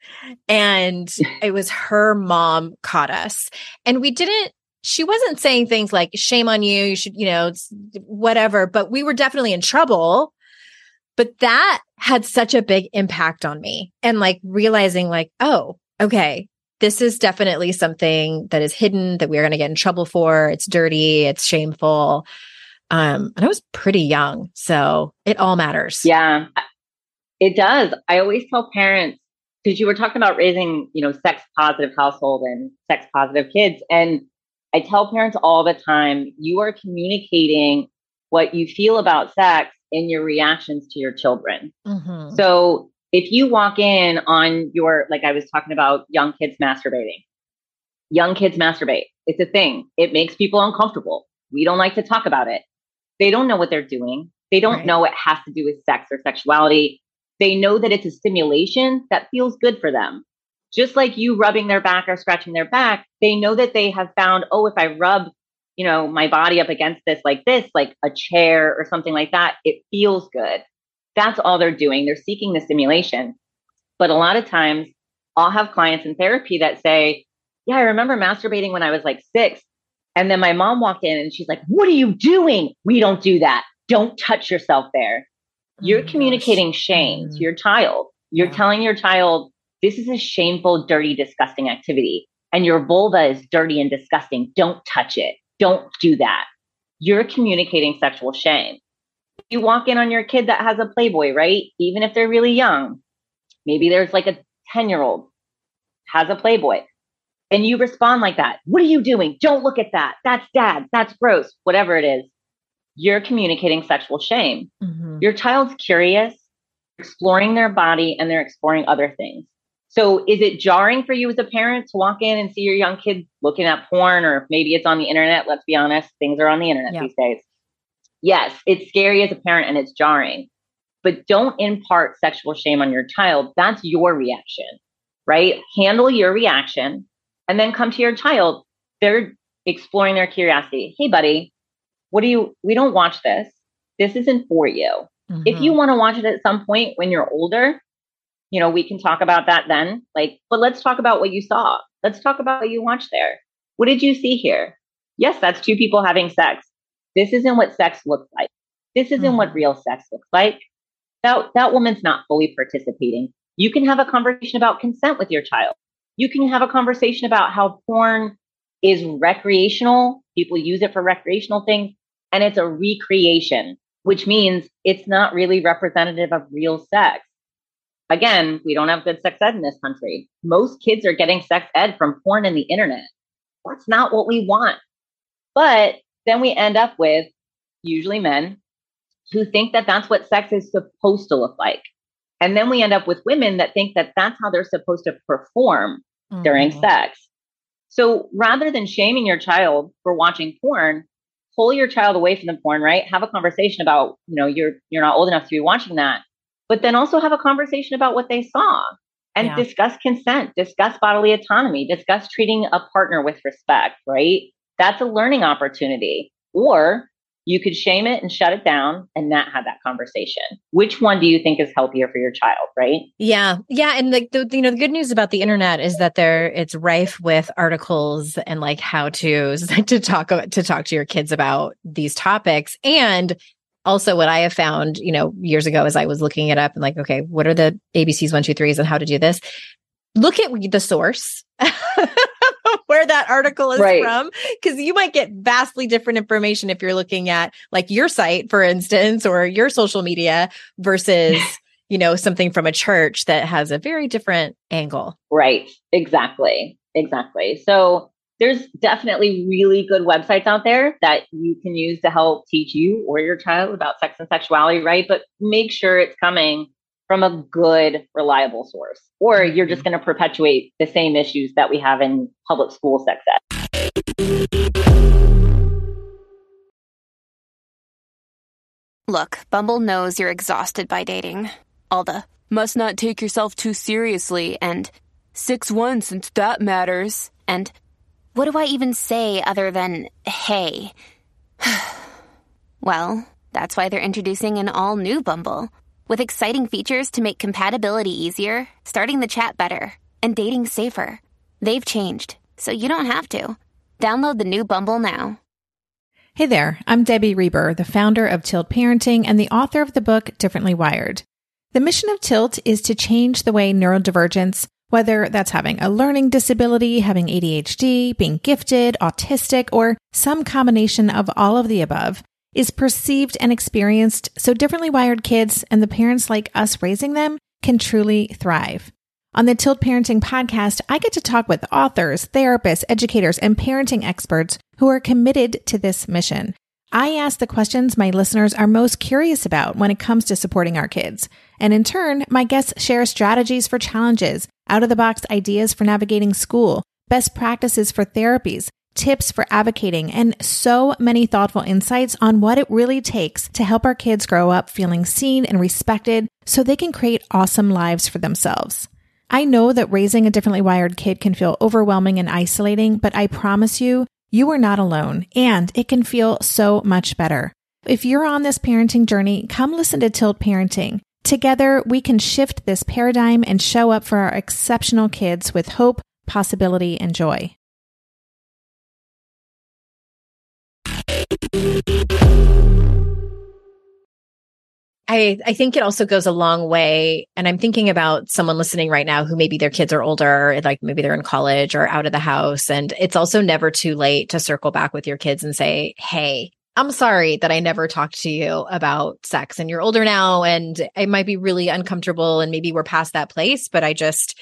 And it was her mom caught us. And we didn't, she wasn't saying things like, shame on you, you should, you know, whatever, but we were definitely in trouble. But that had such a big impact on me, and like realizing like, oh, okay, this is definitely something that is hidden that we're going to get in trouble for. It's dirty. It's shameful. Um, and I was pretty young, so it all matters. Yeah, it does. I always tell parents, because you were talking about raising, you know, sex positive household and sex positive kids. And I tell parents all the time, you are communicating what you feel about sex in your reactions to your children. Mm-hmm. So if you walk in on your, like I was talking about young kids masturbating, young kids masturbate. It's a thing. It makes people uncomfortable. We don't like to talk about it. They don't know what they're doing. They don't right. know it has to do with sex or sexuality. They know that it's a stimulation that feels good for them. Just like you rubbing their back or scratching their back, they know that they have found, oh, if I rub, you know, my body up against this, like this, like a chair or something like that, it feels good. That's all they're doing. They're seeking the stimulation. But a lot of times I'll have clients in therapy that say, yeah, I remember masturbating when I was like six. And then my mom walked in and she's like, what are you doing? We don't do that. Don't touch yourself there. Oh You're communicating gosh. shame mm. to your child. You're yeah. telling your child, this is a shameful, dirty, disgusting activity. And your vulva is dirty and disgusting. Don't touch it. Don't do that. You're communicating sexual shame. You walk in on your kid that has a Playboy, right? Even if they're really young, maybe there's like a ten year old has a Playboy, and you respond like that. What are you doing? Don't look at that. That's dad. That's gross. Whatever it is. you're communicating sexual shame. Mm-hmm. Your child's curious, exploring their body, and they're exploring other things. So is it jarring for you as a parent to walk in and see your young kid looking at porn, or maybe it's on the internet? Let's be honest, things are on the internet Yep. these days. Yes, it's scary as a parent and it's jarring, but don't impart sexual shame on your child. That's your reaction, right? Handle your reaction and then come to your child. They're exploring their curiosity. Hey, buddy, what do you, we don't watch this. This isn't for you. Mm-hmm. If you want to watch it at some point when you're older, you know, we can talk about that then. Like, but let's talk about what you saw. Let's talk about what you watched there. What did you see here? Yes, that's two people having sex. This isn't what sex looks like. This isn't mm-hmm. what real sex looks like. That, that woman's not fully participating. You can have a conversation about consent with your child. You can have a conversation about how porn is recreational. People use it for recreational things, and it's a recreation, which means it's not really representative of real sex. Again, we don't have good sex ed in this country. Most kids are getting sex ed from porn and the internet. That's not what we want. But then we end up with usually men who think that that's what sex is supposed to look like. And then we end up with women that think that that's how they're supposed to perform mm-hmm. during sex. So rather than shaming your child for watching porn, pull your child away from the porn, right? Have a conversation about, you know, you're you're not old enough to be watching that. But then also have a conversation about what they saw and yeah. discuss consent, discuss bodily autonomy, discuss treating a partner with respect, right? That's a learning opportunity. Or you could shame it and shut it down and not have that conversation. Which one do you think is healthier for your child, right? Yeah. Yeah. And like the, you know, the good news about the internet is that there it's rife with articles and like how to's to talk to talk to your kids about these topics. And also what I have found, you know, years ago as I was looking it up and like, okay, what are the A B Cs one, two, threes and how to do this? Look at the source where that article is right. from, because you might get vastly different information if you're looking at like your site, for instance, or your social media versus, you know, something from a church that has a very different angle. Right. Exactly. Exactly. So there's definitely really good websites out there that you can use to help teach you or your child about sex and sexuality, right? But make sure it's coming from a good, reliable source, or you're just going to perpetuate the same issues that we have in public school sex ed. Look, Bumble knows you're exhausted by dating. All the must not take yourself too seriously and six one since that matters. And what do I even say other than, hey? Well, that's why they're introducing an all-new Bumble, with exciting features to make compatibility easier, starting the chat better, and dating safer. They've changed, so you don't have to. Download the new Bumble now. Hey there, I'm Debbie Reber, the founder of Tilt Parenting and the author of the book Differently Wired. The mission of Tilt is to change the way neurodivergence, whether that's having a learning disability, having A D H D, being gifted, autistic, or some combination of all of the above, is perceived and experienced so differently wired kids and the parents like us raising them can truly thrive. On the Tilt Parenting podcast, I get to talk with authors, therapists, educators, and parenting experts who are committed to this mission. I ask the questions my listeners are most curious about when it comes to supporting our kids. And in turn, my guests share strategies for challenges, out-of-the-box ideas for navigating school, best practices for therapies, tips for advocating, and so many thoughtful insights on what it really takes to help our kids grow up feeling seen and respected so they can create awesome lives for themselves. I know that raising a differently wired kid can feel overwhelming and isolating, but I promise you, you are not alone, and it can feel so much better. If you're on this parenting journey, come listen to Tilt Parenting. Together, we can shift this paradigm and show up for our exceptional kids with hope, possibility, and joy. I, I think it also goes a long way. And I'm thinking about someone listening right now who maybe their kids are older, like maybe they're in college or out of the house. And it's also never too late to circle back with your kids and say, hey, I'm sorry that I never talked to you about sex and you're older now and it might be really uncomfortable and maybe we're past that place, but I just,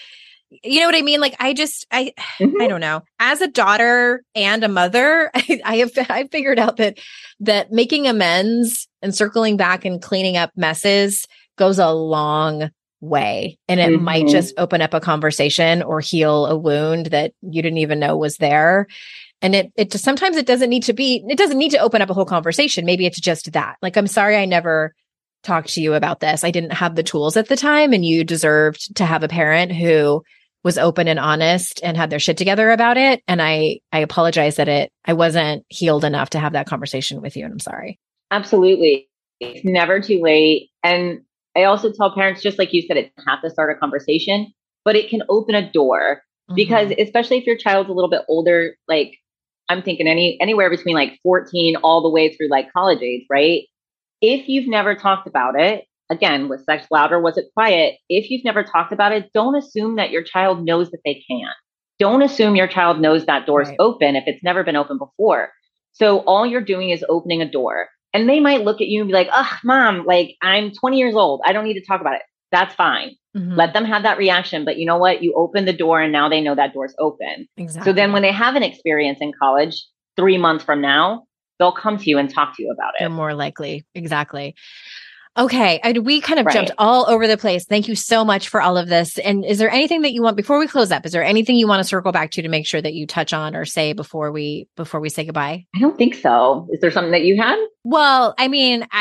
you know what I mean? Like, I just, I, Mhm. I don't know. As a daughter and a mother, I, I have, I figured out that, that making amends and circling back and cleaning up messes goes a long way. And it might Mhm. just open up a conversation or heal a wound that you didn't even know was there. And it, it just, sometimes it doesn't need to be, it doesn't need to open up a whole conversation. Maybe it's just that. Like, I'm sorry, I never talked to you about this. I didn't have the tools at the time, and you deserved to have a parent who was open and honest and had their shit together about it. And I, I apologize that it, I wasn't healed enough to have that conversation with you. And I'm sorry. Absolutely. It's never too late. And I also tell parents, just like you said, it doesn't have to start a conversation, but it can open a door because Mhm. especially if your child's a little bit older, like I'm thinking any anywhere between like fourteen all the way through like college age, right? If you've never talked about it, again, was sex loud or was it quiet? If you've never talked about it, don't assume that your child knows that they can. Don't assume your child knows that door's Right. open if it's never been open before. So all you're doing is opening a door. And they might look at you and be like, ugh, mom, like I'm twenty years old. I don't need to talk about it. That's fine. Mhm. Let them have that reaction. But you know what? You open the door and now they know that door's open. Exactly. So then when they have an experience in college three months from now, they'll come to you and talk to you about They're it. more likely. Exactly. Okay. I, we kind of Right. jumped all over the place. Thank you so much for all of this. And is there anything that you want, before we close up, is there anything you want to circle back to to make sure that you touch on or say before we, before we say goodbye? I don't think so. Is there something that you had? Well, I mean, I,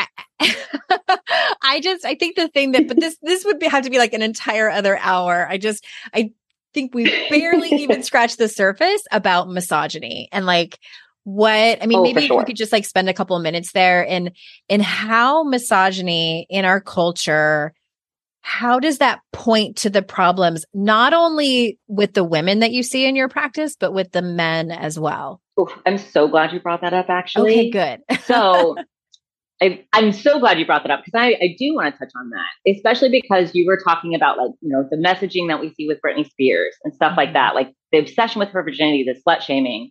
I just, I think the thing that, but this, this would be, have to be like an entire other hour. I just, I think we barely even scratched the surface about misogyny and like what, I mean, Oh, maybe for if we sure. could just like spend a couple of minutes there and, and how misogyny in our culture, how does that point to the problems, not only with the women that you see in your practice, but with the men as well? Oof, I'm so glad you brought that up, actually. Okay, good. So I, I'm so glad you brought that up because I, I do want to touch on that, especially because you were talking about like, you know, the messaging that we see with Britney Spears and stuff Mhm. like that, like the obsession with her virginity, the slut shaming.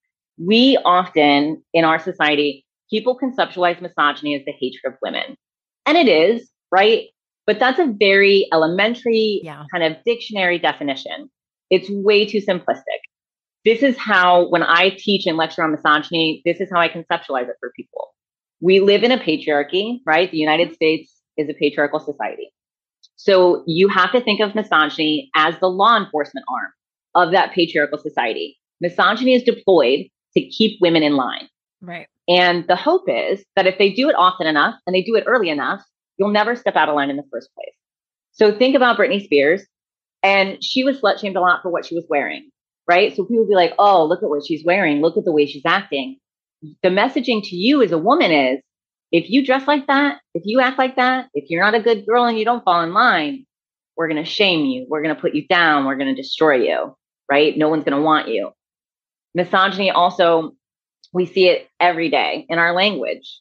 We often in our society, people conceptualize misogyny as the hatred of women. And it is, right? But that's a very elementary Yeah. kind of dictionary definition. It's way too simplistic. This is how, when I teach and lecture on misogyny, this is how I conceptualize it for people. We live in a patriarchy, right? The United States is a patriarchal society. So you have to think of misogyny as the law enforcement arm of that patriarchal society. Misogyny is deployed to keep women in line. Right. And the hope is that if they do it often enough and they do it early enough, you'll never step out of line in the first place. So think about Britney Spears, and she was slut shamed a lot for what she was wearing, right? So people would be like, oh, look at what she's wearing. Look at the way she's acting. The messaging to you as a woman is, if you dress like that, if you act like that, if you're not a good girl and you don't fall in line, we're going to shame you. We're going to put you down. We're going to destroy you, right? No one's going to want you. Misogyny also, we see it every day in our language.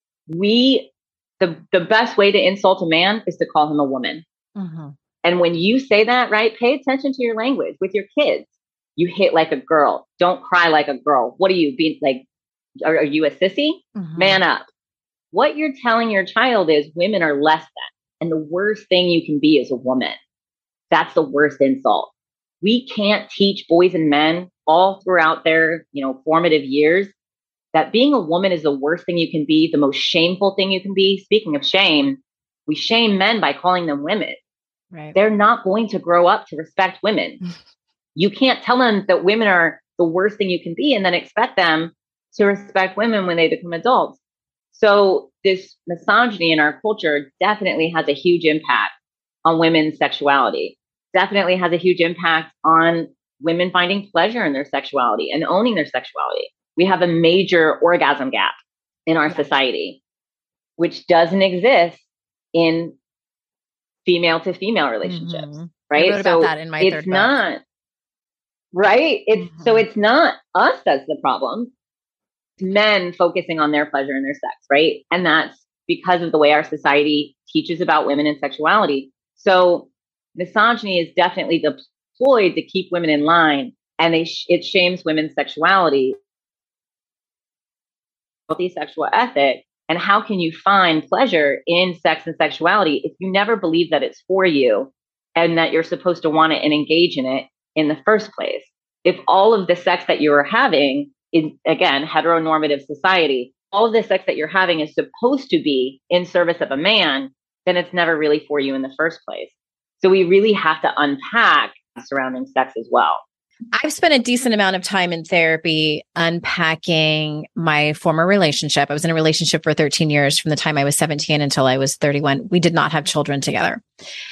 We, the, the best way to insult a man is to call him a woman. Mhm. And when you say that, right, pay attention to your language with your kids. You hit like a girl. Don't cry like a girl. What are you being like? Are, are you a sissy? Mhm. Man up. What you're telling your child is women are less than. And the worst thing you can be is a woman. That's the worst insult. We can't teach boys and men all throughout their, you know, formative years that being a woman is the worst thing you can be, the most shameful thing you can be. Speaking of shame, we shame men by calling them women. Right. They're not going to grow up to respect women. You can't tell them that women are the worst thing you can be and then expect them to respect women when they become adults. So this misogyny in our culture definitely has a huge impact on women's sexuality, definitely has a huge impact on women finding pleasure in their sexuality and owning their sexuality. We have a major orgasm gap in our Yeah. society, which doesn't exist in female to female relationships, Mhm. right? I wrote about that in my it's third book. not, right? It's so Mhm. it's not us that's the problem. It's men focusing on their pleasure and their sex, right? And that's because of the way our society teaches about women and sexuality. So misogyny is definitely deployed to keep women in line, and they sh- it shames women's sexuality, healthy sexual ethic. And how can you find pleasure in sex and sexuality if you never believe that it's for you and that you're supposed to want it and engage in it in the first place. If all of the sex that you are having is, again, heteronormative society, all of the sex that you're having is supposed to be in service of a man, then it's never really for you in the first place. So we really have to unpack surrounding sex as well. I've spent a decent amount of time in therapy unpacking my former relationship. I was in a relationship for thirteen years from the time I was seventeen until I was thirty-one. We did not have children together.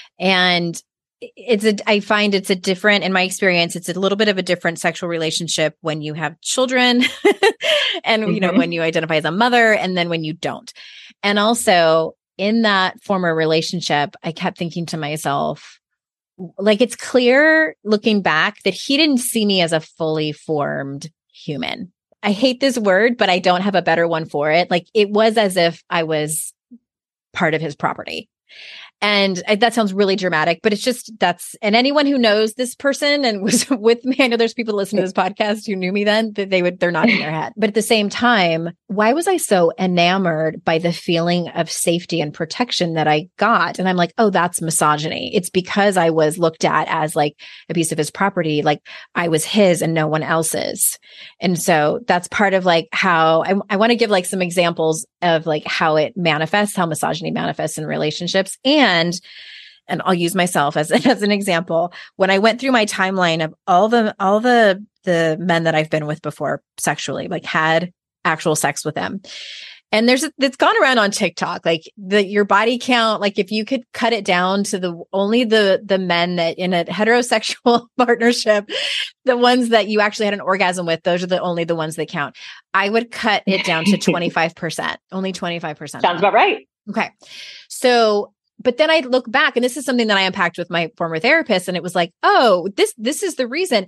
And it's a, I find it's a different, in my experience, it's a little bit of a different sexual relationship when you have children and, mm-hmm. you know, when you identify as a mother and then when you don't. And also in that former relationship, I kept thinking to myself, like, it's clear looking back that he didn't see me as a fully formed human. I hate this word, but I don't have a better one for it. Like, it was as if I was part of his property. And I, that sounds really dramatic, but it's just, that's, and anyone who knows this person and was with me, I know there's people listening to this podcast who knew me then, that they would, they're not in their head. But at the same time, why was I so enamored by the feeling of safety and protection that I got? And I'm like, oh, that's misogyny. It's because I was looked at as like a piece of his property, like I was his and no one else's. And so that's part of like how I, I want to give like some examples of like how it manifests, how misogyny manifests in relationships. And And, and I'll use myself as, as an example. When I went through my timeline of all the, all the, the men that I've been with before sexually, like had actual sex with them. And there's, it's gone around on TikTok, like the, your body count, like if you could cut it down to the, only the, the men that in a heterosexual partnership, the ones that you actually had an orgasm with, those are the only the ones that count. I would cut it down to twenty-five percent, only twenty-five percent. Sounds about right. Okay. So, but then I look back, and this is something that I unpacked with my former therapist, and it was like, oh, this, this is the reason.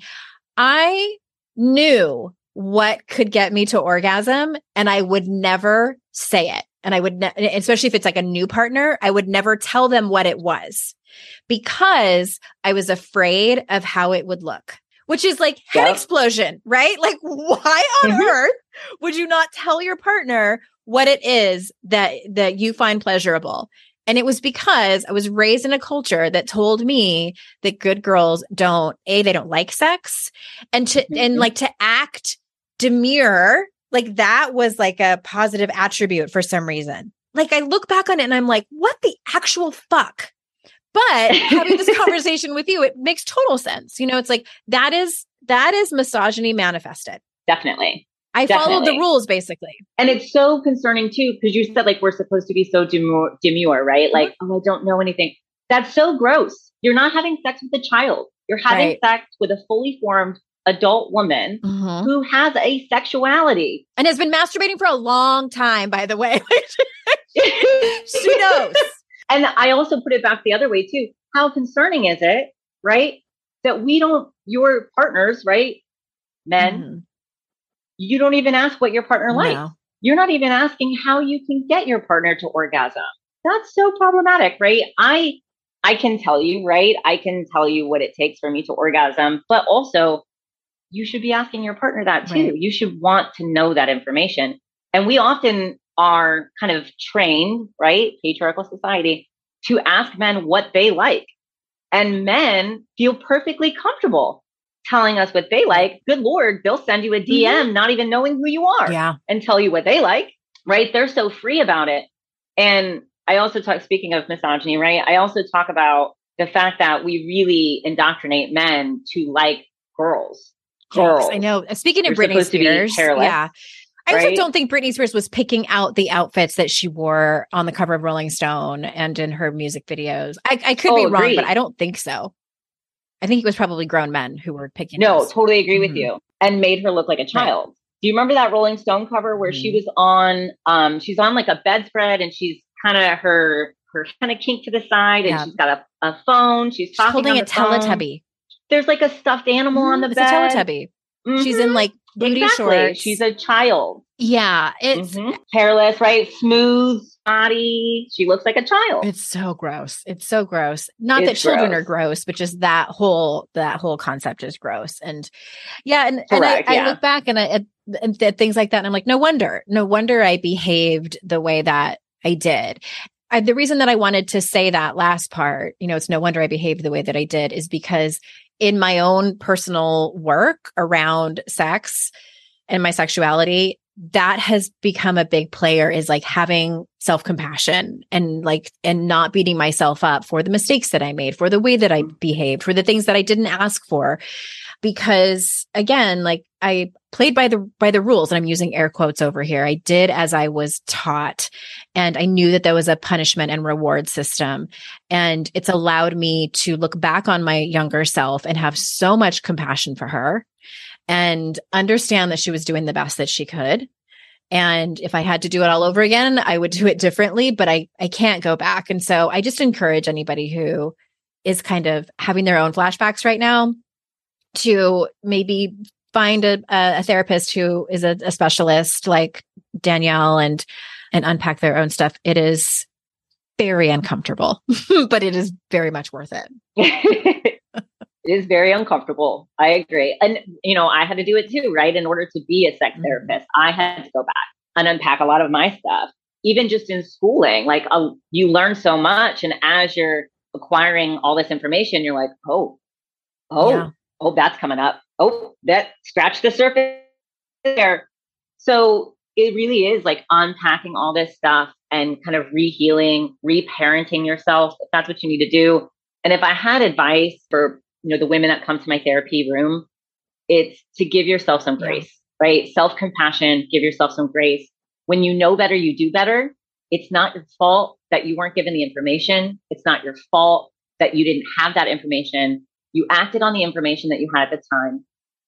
I knew what could get me to orgasm, and I would never say it. And I would, ne- especially if it's like a new partner, I would never tell them what it was because I was afraid of how it would look, which is like head yep. explosion, right? Like, why on mm-hmm. earth would you not tell your partner what it is that, that you find pleasurable? And it was because I was raised in a culture that told me that good girls don't, A, they don't like sex, and to, mm-hmm. and like to act demure, like that was like a positive attribute for some reason. Like I look back on it and I'm like, what the actual fuck? But having this conversation with you, it makes total sense. You know, it's like, that is, that is misogyny manifested. Definitely. I Definitely. followed the rules basically. And it's so concerning too, because you said like, we're supposed to be so demure, demure right? Like, mm-hmm. oh, I don't know anything. That's so gross. You're not having sex with a child. You're having right. sex with a fully formed adult woman mm-hmm. who has a sexuality. And has been masturbating for a long time, by the way. She knows. And I also put it back the other way too. How concerning is it, right? That we don't, your partners, right? Men, mm-hmm. you don't even ask what your partner likes. No. You're not even asking how you can get your partner to orgasm. That's so problematic, right? I I can tell you, right? I can tell you what it takes for me to orgasm, but also you should be asking your partner that too. Right. You should want to know that information. And we often are kind of trained, right? Patriarchal society, to ask men what they like. And men feel perfectly comfortable telling us what they like. Good Lord, they'll send you a D M, mm-hmm. not even knowing who you are, yeah. and tell you what they like, right? They're so free about it. And I also talk, speaking of misogyny, right? I also talk about the fact that we really indoctrinate men to like girls. Girls. Yes, I know. Speaking of Britney Spears, yeah. I also right? don't think Britney Spears was picking out the outfits that she wore on the cover of Rolling Stone and in her music videos. I, I could oh, be wrong, agreed. But I don't think so. I think it was probably grown men who were picking. No, those. Totally agree with mm-hmm. you. And made her look like a child. Right. Do you remember that Rolling Stone cover where mm-hmm. she was on, um, she's on like a bedspread and she's kind of her, her kind of kink to the side and yeah. she's got a, a phone. She's, she's holding a Teletubby. There's like a stuffed animal mm-hmm. on the it's bed. It's a Teletubby. Mm-hmm. She's in like booty exactly. shorts. She's a child. Yeah. It's mm-hmm. hairless, right? Smooth body. She looks like a child. It's so gross. It's so gross. Not it's that children gross. are gross, but just that whole, that whole concept is gross. And yeah. And, Correct, and I, yeah. I look back and I, at, at things like that. And I'm like, no wonder, no wonder I behaved the way that I did. I, the reason that I wanted to say that last part, you know, it's no wonder I behaved the way that I did, is because in my own personal work around sex and my sexuality, that has become a big player, is like having self-compassion and like, and not beating myself up for the mistakes that I made, for the way that I behaved, for the things that I didn't ask for. Because again, like I played by the, by the rules, and I'm using air quotes over here. I did as I was taught, and I knew that there was a punishment and reward system. And it's allowed me to look back on my younger self and have so much compassion for her and understand that she was doing the best that she could. And if I had to do it all over again, I would do it differently, but I, I can't go back. And so I just encourage anybody who is kind of having their own flashbacks right now to maybe find a, a therapist who is a, a specialist like Danielle and, and unpack their own stuff. It is very uncomfortable, but it is very much worth it. It is very uncomfortable. I agree. And, you know, I had to do it too, right? In order to be a sex mm-hmm. therapist, I had to go back and unpack a lot of my stuff, even just in schooling. Like uh, you learn so much. And as you're acquiring all this information, you're like, oh, oh, yeah. oh, that's coming up. Oh, that scratched the surface there. So it really is like unpacking all this stuff and kind of re-healing, re-parenting yourself, if that's what you need to do. And if I had advice for, you know, the women that come to my therapy room, it's to give yourself some grace, yeah. right? Self-compassion, give yourself some grace. When you know better, you do better. It's not your fault that you weren't given the information. It's not your fault that you didn't have that information. You acted on the information that you had at the time.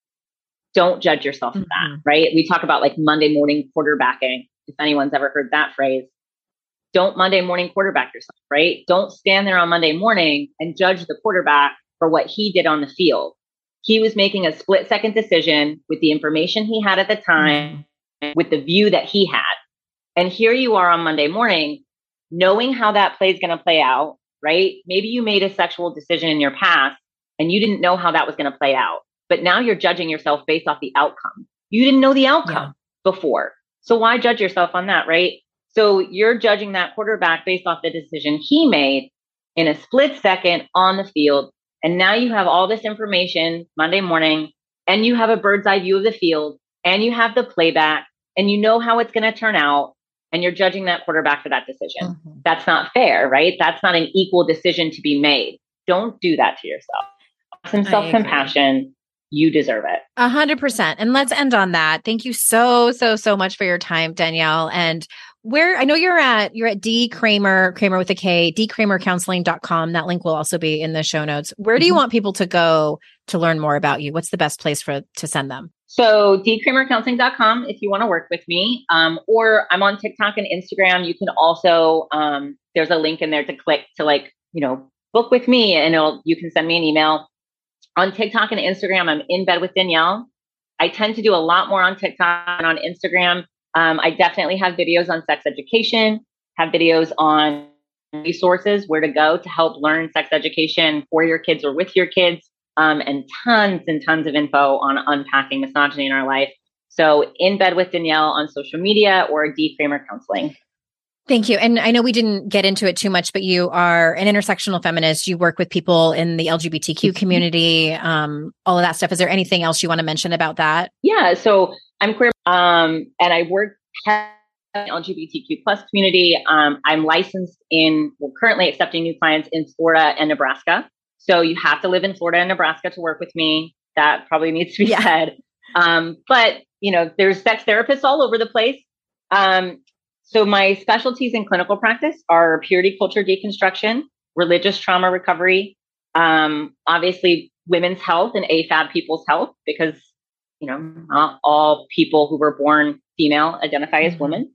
Don't judge yourself mm-hmm. for that, right? We talk about like Monday morning quarterbacking. If anyone's ever heard that phrase, don't Monday morning quarterback yourself, right? Don't stand there on Monday morning and judge the quarterback for what he did on the field. He was making a split second decision with the information he had at the time, mm-hmm. with the view that he had. And here you are on Monday morning, knowing how that play is going to play out, right? Maybe you made a sexual decision in your past and you didn't know how that was going to play out. But now you're judging yourself based off the outcome. You didn't know the outcome yeah. before. So why judge yourself on that, right? So you're judging that quarterback based off the decision he made in a split second on the field. And now you have all this information Monday morning, and you have a bird's eye view of the field, and you have the playback, and you know how it's going to turn out, and you're judging that quarterback for that decision. Mm-hmm. That's not fair, right? That's not an equal decision to be made. Don't do that to yourself. Some self-compassion. You deserve it. A hundred percent. And let's end on that. Thank you so, so, so much for your time, Danielle. And where I know you're at, you're at D Kramer, Kramer with a K, d kramer counseling dot com. That link will also be in the show notes. Where do you mm-hmm. want people to go to learn more about you? What's the best place for to send them? So d kramer counseling dot com if you want to work with me, um, or I'm on TikTok and Instagram. You can also, um, there's a link in there to click to like, you know, book with me, and it'll, you can send me an email. On TikTok and Instagram, I'm In Bed with Danielle. I tend to do a lot more on TikTok and on Instagram. Um, I definitely have videos on sex education, have videos on resources, where to go to help learn sex education for your kids or with your kids, um, and tons and tons of info on unpacking misogyny in our life. So In Bed with Danielle on social media, or D Kramer Counseling. Thank you. And I know we didn't get into it too much, but you are an intersectional feminist. You work with people in the L G B T Q community, um, all of that stuff. Is there anything else you want to mention about that? Yeah. So I'm queer, um, and I work in the L G B T Q plus community. Um, I'm licensed in, well, currently accepting new clients in Florida and Nebraska. So you have to live in Florida and Nebraska to work with me. That probably needs to be yeah. said. Um, but, you know, there's sex therapists all over the place. Um, So my specialties in clinical practice are purity culture deconstruction, religious trauma recovery, um, obviously women's health and A F A B people's health, because, you know, not all people who were born female identify as women.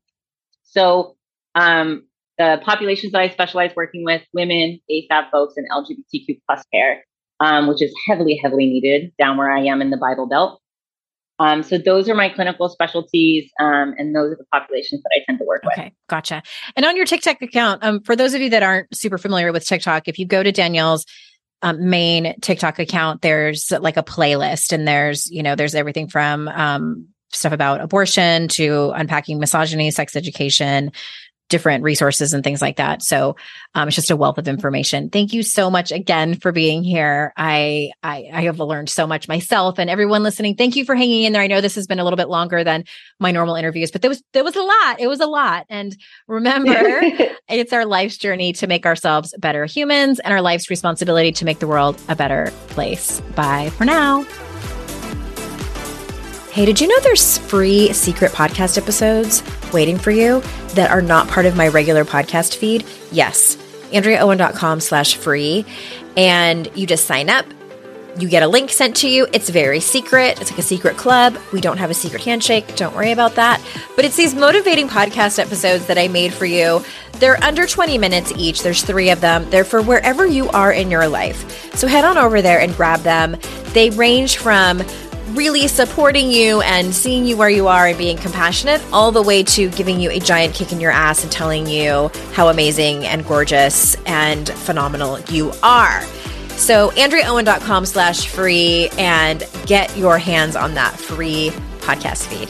So um, the populations that I specialize working with, women, A F A B folks, and L G B T Q plus care, um, which is heavily, heavily needed down where I am in the Bible Belt. Um, so those are my clinical specialties, um, and those are the populations that I tend to work with. Okay, gotcha. And on your TikTok account, um, for those of you that aren't super familiar with TikTok, if you go to Danielle's um, main TikTok account, there's like a playlist, and there's, you know, there's everything from um, stuff about abortion to unpacking misogyny, sex education, different resources and things like that. So um, it's just a wealth of information. Thank you so much again for being here. I, I I have learned so much myself, and everyone listening, thank you for hanging in there. I know this has been a little bit longer than my normal interviews, but there was there was a lot. It was a lot. And remember, it's our life's journey to make ourselves better humans and our life's responsibility to make the world a better place. Bye for now. Hey, did you know there's free secret podcast episodes waiting for you that are not part of my regular podcast feed? Yes, AndreaOwen.com slash free. And you just sign up. You get a link sent to you. It's very secret. It's like a secret club. We don't have a secret handshake. Don't worry about that. But it's these motivating podcast episodes that I made for you. They're under twenty minutes each. There's three of them. They're for wherever you are in your life. So head on over there and grab them. They range from really supporting you and seeing you where you are and being compassionate, all the way to giving you a giant kick in your ass and telling you how amazing and gorgeous and phenomenal you are. So AndreaOwen.com slash free and get your hands on that free podcast feed.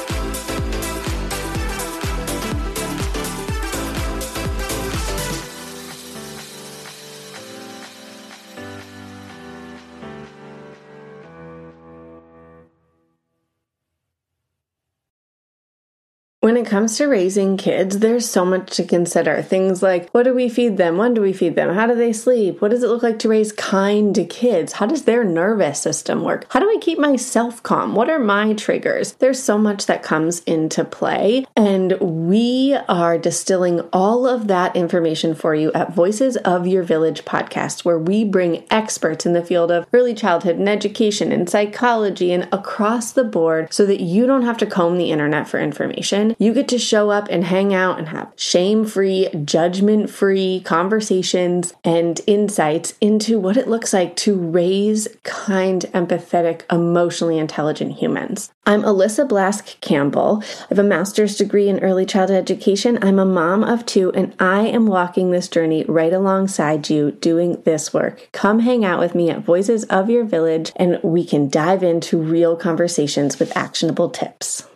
When it comes to raising kids, there's so much to consider. Things like, what do we feed them? When do we feed them? How do they sleep? What does it look like to raise kind kids? How does their nervous system work? How do I keep myself calm? What are my triggers? There's so much that comes into play, and we are distilling all of that information for you at Voices of Your Village podcast, where we bring experts in the field of early childhood and education and psychology and across the board so that you don't have to comb the internet for information. You get to show up and hang out and have shame-free, judgment-free conversations and insights into what it looks like to raise kind, empathetic, emotionally intelligent humans. I'm Alyssa Blask Campbell. I have a master's degree in early childhood education. I'm a mom of two, and I am walking this journey right alongside you doing this work. Come hang out with me at Voices of Your Village, and we can dive into real conversations with actionable tips.